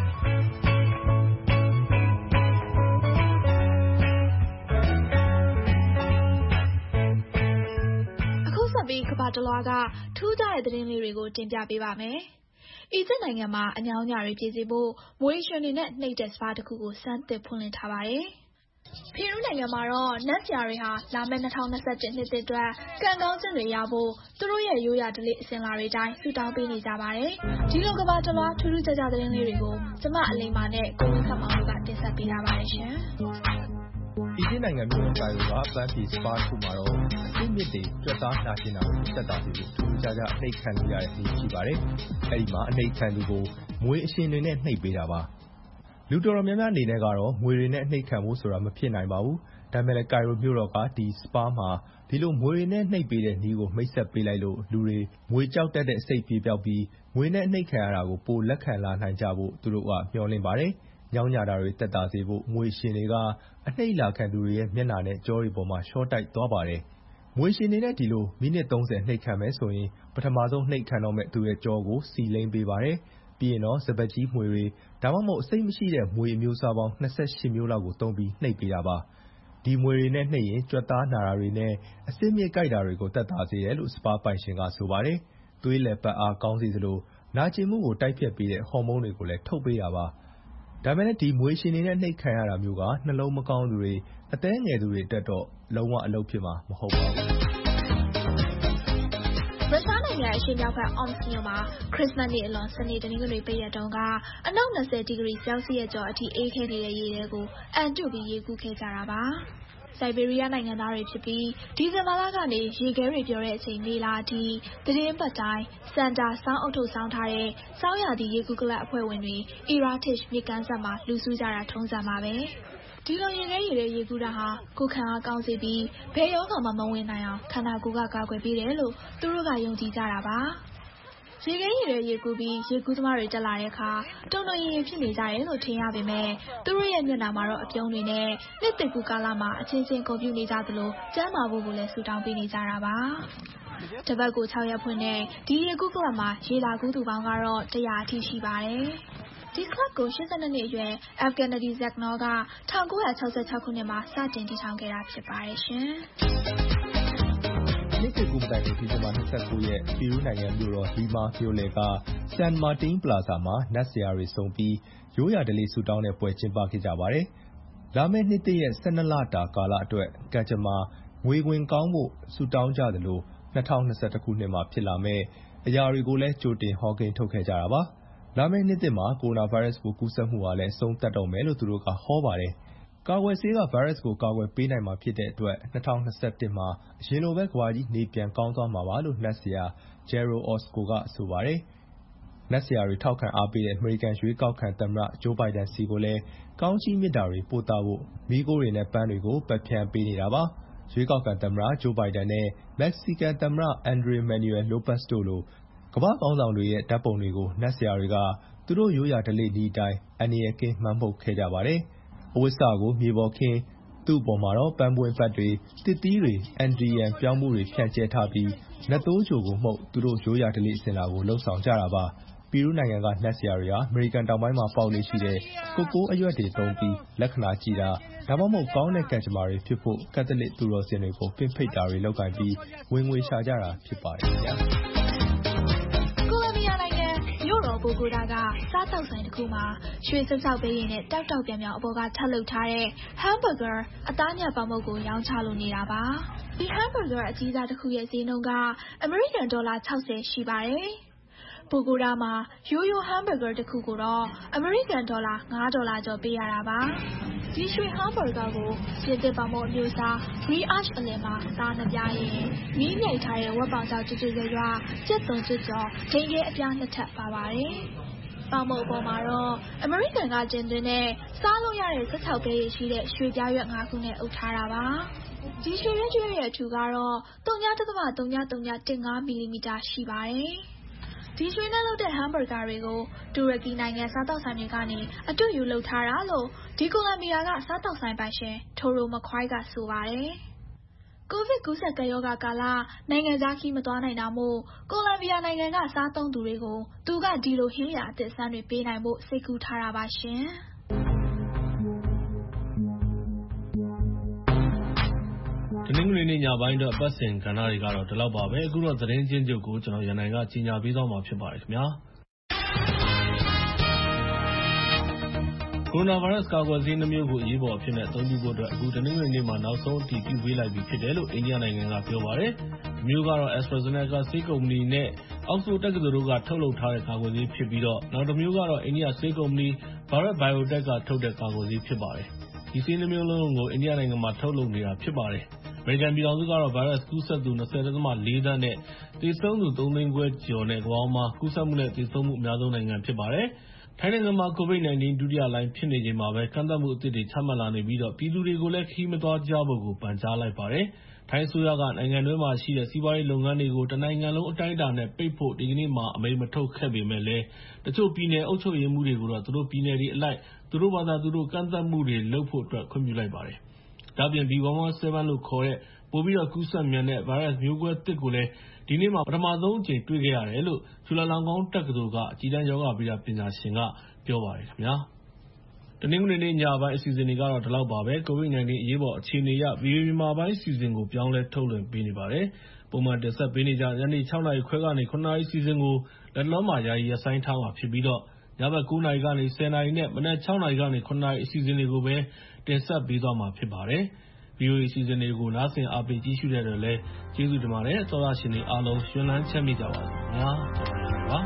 ကမ္ဘာတလွှားကထူးခြားတဲ့သတင်းလေးတွေကိုတင်ပြပေးပါမယ်။အီဂျစ်နိုင်ငံမှာအညောင်ညတွေပြည့်စေဖို့မွေးရွှင်တွေနဲ့နှိပ်တဲ့စပါးတစ်ခုကိုစမ်းသစ်ဖွင့်လှစ်ထားပါတယ်။ပီရူးနိုင်ငံမှာတော့နတ်ဆရာတွေဟာလာမယ့်2021နှစ်သစ်အတွက်ကံကောင်းခြင်းတွေရဖို့သူတို့ရဲ့ရိုးရာဓလေ့အစဉ်အလာတွေတိုင်းဆုတောင်းပေးနေကြပါတယ်။ဒီလိုကမ္ဘာတလွှားထူးထူးခြားခြားသတင်းလေးတွေကိုကျမအလိမ္မာနဲ့ကိုဝင်းခမောင်တို့ကတင်ဆက်ပေးထားပါတယ်ရှင်။အီဂျစ်နိုင်ငံမြို့တော်ကိုင်ရိုကပန်းဖြေစပါးတစ်ခုမှာတော့အကျင့်မြစ်တွေကြွက်သားနာကျင်တာကိုသက်သာစေဖို့ထူးခြားခြားအနှိပ်ခံလို့ရတဲ့နေ့ရှိပါတယ်။အဲဒီမှာအနှိပ်ခံသူကိုမွေးအရှင်တွေနဲ့နှိပ်ပေးတာပါ။လူတော်တော်များများအနေနဲ့ကတော့မွေတွေနဲ့နှိပ်ခံဖို့ဆိုတာမဖြစ်နိုင်ပါဘူး။ဒါပေမဲ့လည်းကိုင်ရိုမြို့တော်ကဒီစပါးမှာဒီလိုမွေတွေနဲ့နှိပ်ပေးတဲ့နည်းကိုမိတ်ဆက်ပေးလိုက်လို့လူတွေမွေကြောက်တတ်တဲ့စိတ်ပြေပျောက်ပြီးမွေနဲ့နှိပ်ခံရတာကိုပိုလက်ခံလာနိုင်ကြဖို့သူတို့ကမျှော်လင့်ပါတယ်။ညောင်းညာတာတွေသက်သာစေဖို့မွေရှင်တွေကအနှိပ်လာခံသူတွေရဲ့မျက်နှာနဲ့ကြောတွေပေါ်မှာလျှော့တိုက်သွားပါတယ်။မွေရှင်တွေနဲ့ဒီလိုမိနစ်30နှိပ်ခံမယ်ဆိုရင်ပထမဆုံးနှိပ်ခံတော့မဲ့သူရဲ့ကြောကိုစီလိမ့်ပေးပါတယ်။ပြီးရင်တော့စပတ်ကြီးမွေတွေဒါမှမဟုတ်စိတ်မရှိတဲ့မွေအမျိုးအစားပေါင်း28မျိုးလောက်ကိုသုံးပြီးနှိပ်ပေးတာပါ။ဒီမွေတွေနဲ့နှိပ်ရင်ကြွက်သားနာတာတွေနဲ့အဆစ်မြစ်ကိုက်တာတွေကိုသက်သာစေတယ်လို့စပါးပိုင်ရှင်ကဆိုပါတယ်။သွေးလည်ပတ်အားကောင်းစေသလိုနာကျင်မှုကိုတိုက်ဖျက်ပေးတဲ့ဟော်မုန်းတွေကိုလည်းထုတ်ပေးတာပါ။ဒါပေမဲ့လည်းဒီမွေရှင်တွေနဲ့နှိပ်ခံရတာမျိုးကနှလုံးမကောင်းသူတွေအသက်ငယ်သူတွေအတွက်တော့လုံးဝအလုပ်ဖြစ်မှာမဟုတ်ပါဘူး။ရုရှားနိုင်အရှေ့မြောက်ဘက် Oms မြို့မှာခရစ်စမတ်နေ့အလွန်စနေတနင်္ဂနွေပိတ်ရက်တုန်းကအနောက်20 ဒီဂရီဆဲလ်စီယပ်ကျော်အထိအေးခဲနေတဲ့ရေထဲကိုအန်တုပြီးရေကူးခဲ့ကြတာပါ။ဆိုက်ဘေးရီးယားနိုင်ငံသားတွေဖြစ်ပြီးဒီဇင်ဘာလကနေရေခဲတွေပြောတဲ့အချိန်မေလအထိသတင်းပတ်တိုင်းစန်တာစောင်းအုပ်ထုတ်ဆောင်းထားတဲ့စောင်းရာသီရေကူးကလပ်အဖွဲ့ဝင်တွေ Iratish မြစ်ကမ်းစပ်မှာလူစုကြတာထုံးစံပါပဲ။ဒီလိုရေခဲရေထဲရေကူးတာဟာကိုယ်ခံအားကောင်းစေပြီးဘယ်ရောဂါမှမဝင်နိုင်အောင်ခန္ဓာကိုယ်ကကာကွယ်ပေးတယ်လို့သူတို့ကယုံကြည်ကြတာပါ။ရေခဲရေထဲရေကူးပြီးရေကူးသမားတွေတက်လာတဲ့အခါတုံတုံရင်ရင်ဖြစ်နေကြတယ်လို့ထင်ရပေမဲ့သူတို့ရဲ့မျက်နှာမှာတော့အပြုံးတွေနဲ့နှစ်သိကူကာလမှာအချင်းချင်းဂုဏ်ပြုနေကြသလိုကျန်းမာဖို့ကိုလည်းဆုတောင်းပေးနေကြတာပါ။တပတ်ကို6ရက်ဖွင့်တဲ့ဒီရေကူးကလပ်မှာရေလာကူးသူပေါင်းကတော့100အထိရှိပါတယ်။ဒီကလပ်ကို82နှစ်အရွယ် Afghanadi Zagnor က1966 ခုနှစ်မှာစတင်တည်ထောင်ခဲ့တာဖြစ်ပါတယ်ရှင်။နှစ်သစ်ကူးတိုင်ကိုဒီဇင်ဘာ29ရက်ပီရူးနိုင်ငံမြို့တော်လီမာမြို့လယ်ကဆန်မာတင်းပလာဇာမှာနတ်ဆရာတွေစုံပြီးရိုးရာဓလေ့ဆုတောင်းတဲ့ပွဲကျင်းပခဲ့ကြပါတယ်။လာမယ့်နှစ်သစ်ရဲ့12လတာကာလအတွက်ကံကြမ္မာငွေဝင်ကောင်းဖို့ဆုတောင်းကြသလို2021ခုနှစ်မှာဖြစ်လာမယ့်အရာတွေကိုလည်းကြိုတင်ဟောကိန်းထုတ်ခဲ့ကြတာပါ။လာမယ့်နှစ်သစ်မှာကိုရိုနာဗိုင်းရပ်စ်ကိုကူးစက်မှုဟာလည်းအဆုံးသတ်တော့မယ်လို့သူတို့ကဟောပါတယ်။ကာကွယ်ဆေးကဗိုင်းရပ်စ်ကိုကာကွယ်ပေးနိုင်မှာဖြစ်တဲ့အတွက်2021မှာအရင်လိုပဲကမ္ဘာကြီးနေပြန်ကောင်းသွားမှာပါလို့နတ်ဆရာ Gerald Osco ကဆိုပါတယ်။နတ်ဆရာတွေထောက်ခံအားပေးတဲ့အမေရိကန်ရွေးကောက်ခံသမ္မတဂျိုးဘိုင်ဒန်စီကိုလည်းကောင်းချီးမေတ္တာတွေပို့သဖို့မီးခိုးတွေနဲ့ပန်းတွေကိုပက်ဖြန်းပေးနေတာပါ။ရွေးကောက်ခံသမ္မတဂျိုးဘိုင်ဒန်နဲ့မက္ကဆီကန်သမ္မတအန်ဒရေးမန်နျူရယ်လိုပတ်စ်တို့လိုကမ္ဘာ့ခေါင်းဆောင်တွေရဲ့ဓာတ်ပုံတွေကိုနတ်ဆရာတွေကသူတို့ရိုးရာဓလေ့နည်းအတိုင်းအန္တရာယ်ကင်းမှန်းမှုတ်ခဲ့ကြပါတယ်။အဝတ်စကိုမြေပေါ်ခင်းသူ့အပေါ်မှာတော့ပန်းပွင့်ပတ်တွေသစ်သီးတွေအန်တီရန်ပြောင်းမှုတွေဖြန့်ကျဲထားပြီးနတ်သိုးချိုကိုမှုတ်သူတို့ရိုးရာဓလေ့အစဉ်အလာကိုလှုပ်ဆောင်ကြတာပါ။ပီရူးနိုင်ငံကနတ်ဆရာတွေဟာအမေရိကန်တောင်ပိုင်းမှာပေါက်လေရှိတဲ့ကိုကိုအရွက်တွေသုံးပြီးလက္ခဏာကြည့်တာဒါမှမဟုတ်ကောင်းတဲ့ကံကြမ္မာတွေဖြစ်ဖို့ကက်သလစ်သူတော်စင်တွေကိုပင့်ဖိတ်တာတွေလုပ်ကိုင်ပြီးဝင်ငွေရှာကြတာဖြစ်ပါတယ်ခင်ဗျာ။ကိုလံဘီယာနိုင်ငံမြို့တော်ဘိုဂိုတာကစားတောက်ဆိုင်တစ်ခုမှာရွှေစက်ဘေးရင်နဲ့တောက်တောက်ပြောင်ပြောင်အပေါ်ကထပ်လုပ်ထားတဲ့ဟမ်ဘာဂါအသားညက်ပေါင်မုတ်ကိုရောင်းချလို့နေတာပါ။ဒီဟမ်ဘာဂါအကြီးစားတစ်ခုရဲ့ဈေးနှုန်းကအမေရိကန်ဒေါ်လာ60ရှိပါတယ်။ဘိုဂိုတာမှာရိုးရိုးဟမ်ဘာဂါတစ်ခုကိုတော့အမေရိကန်ဒေါ်လာ$5ကျော်ပေးရတာပါ။ဒီရွှေဟမ်ဘာဂါကိုပြင်သစ်ပေါင်မုတ်အမျိုးအစား brioche အလယ်မှာစားနှစ်ပြားရင်မီးမြိုက်ထားတဲ့ဝက်ပေါင်ကြောက်ကျွတ်ကျွတ်ရွကြက်သွန်ကျွတ်ကျော်ဒိန်ခဲအပြား2ထပ်ပါပါတယ်။ပေါင်မုတ်အပေါ်မှာတော့အမေရိကန်ကကျင်းသွင်းတဲ့စားလို့ရတဲ့16ပဲရရှိတဲ့ရွှေပြားရွက်5ခုနဲ့အုပ်ထားတာပါ။ဒီရွှေရွက်ကျွေးရဲ့အထူကတော့0.0015 မီလီမီတာရှိပါတယ်။ဒီရွှေနဲ့လုပ်တဲ့ဟမ်ဘာဂါတွေကိုတူရကီနိုင်ငံစားတောက်ဆိုင်တွေကနေအတူယူလုပ်ထားတာလို့ဒီကိုလံဘီယာကစားတောက်ဆိုင်ပိုင်ရှင်ထိုရိုမခွိုင်းကဆိုပါတယ်။ကိုဗစ်ကူးစက်ကပ်ရောဂါကာလနိုင်ငံခြားခီးမသွားနိုင်တာမို့ကိုလံဘီယာနိုင်ငံကစားသုံးသူတွေကိုသူကဒီလိုဟင်းလျာအသစ်အဆန်းတွေပေးနိုင်ဖို့စိတ်ကူးထားတာပါရှင်။တနင်္ဂနွေနေ့ညပိုင်းအတွက်အပတ်စဉ်ကဏ္ဍတွေကတော့ဒီလောက်ပါပဲအခုတော့သတင်းချင်းချုပ်ကိုကျွန်တော်ရန်နိုင်ကကြီးညာပေးသွားမှာဖြစ်ပါတယ်ခင်ဗျာကိုရိုနာဗိုင်းရပ်စ်ကာကွယ်ဆေး2မျိုးကိုအရေးပေါ်အဖြစ်နဲ့အသုံးပြုဖို့အတွက်အခုတနင်္ဂနွေနေ့မှာနောက်ဆုံးအတည်ပြုပေးလိုက်ပြီဖြစ်တယ်လို့အိန္ဒိယနိုင်ငံကပြောပါတယ်ဒီမျိုးကတော့ AstraZeneca ဆေးကုမ္ပဏီနဲ့ Oxford တက္ကသိုလ်တို့ကထုတ်လုပ်ထားတဲ့ကာကွယ်ဆေးဖြစ်ပြီးတော့နောက်တစ်မျိုးကတော့အိန္ဒိယဆေးကုမ္ပဏီ Bharat Biotech ကထုတ်တဲ့ကာကွယ်ဆေးဖြစ်ပါတယ်ဒီဆေး2မျိုးလုံးကိုအိန္ဒိယနိုင်ငံမှာထုတ်လုပ်နေတာဖြစ်ပါတယ်အမေရိကန်ပြည်ထောင်စုကတော့ဗိုင်းရပ်စ်ကူးစက်သူ 20.4 သန်းနဲ့သေဆုံးသူ 3 သိန်းခွဲကျော်နဲ့ကမ္ဘာမှာကူးစက်မှုနဲ့သေဆုံးမှုအများဆုံးနိုင်ငံဖြစ်ပါတယ်။ထိုင်းနိုင်ငံမှာ COVID-19 ဒုတိယလှိုင်းဖြစ်နေချိန်မှာပဲကန့်သတ်မှုအသစ်တွေချမှတ်လာနေပြီးတော့ပြည်သူတွေကိုလည်းခရီးမသွားကြဖို့ကိုပန်ကြားလိုက်ပါတယ်။ထိုင်းအစိုးရကနိုင်ငံတွင်းမှာရှိတဲ့စီးပွားရေးလုပ်ငန်းတွေကိုတနိုင်ငံလုံးအတိုင်းအတာနဲ့ပိတ်ဖို့ဒီကနေ့မှအမိန့်မထုတ်ခဲ့ပေမဲ့လည်းတချို့ပြည်နယ်အုပ်ချုပ်ရေးမှူးတွေကိုတော့သူတို့ပြည်နယ်တွေအလိုက်သူတို့ဘာသာသူတို့ကန့်သတ်မှုတွေလုပ်ဖို့အတွက်ခွင့်ပြုလိုက်ပါတယ်။ဒါ့အပြင် B117 လို့ခေါ်တဲ့ပိုပြီးတော့ကူးစက်မြန်တဲ့ဗိုင်းရပ်စ်မျိုးကွဲသစ်ကိုလည်းဒီနေ့မှာပထမဆုံးအကြိမ်တွေ့ခဲ့ရတယ်လို့ချူလာလောင်ကောင်တက္ကသိုလ်ကအကြီးတန်းရောဂါဗေဒပညာရှင်ကပြောပါတယ်ခင်ဗျာတနင်္ဂနွေနေ့ညပိုင်းအစီအစဉ်တွေကတော့ဒီလောက်ပါပဲ COVID-19 အရေးပေါ်အခြေအနေအရ VOA မြန်မာပိုင်းအစီအစဉ်ကိုပြောင်းလဲထုတ်လွှင့်ပေးနေပါတယ်ပုံမှန်တင်ဆက်ပေးနေကြညနေ6နာရီခွဲကနေ9နာရီအစီအစဉ်ကိုလက်လောမှာယာယီရပ်ဆိုင်းထားမှာဖြစ်ပြီးတော့ညဘက်9နာရီကနေ10နာရီနဲ့မနက်6နာရီကနေ9နာရီအစီအစဉ်တွေကိုပဲတင်ဆက်ပေးသွားမှာဖြစ်ပါတယ် VOA အစီအစဉ်တွေကိုနားဆင်အားပေးကြည့်ရှုတဲ့အတွက်လည်းကျေးဇူးတင်ပါတယ်သောတာရှင်တွေအားလုံးရှင်လန်းချမ်းမြေ့ကြပါစေခင်ဗျာကျွန်တော်ပါ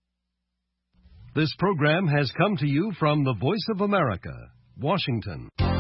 This program has come to you from the Voice of America, Washington.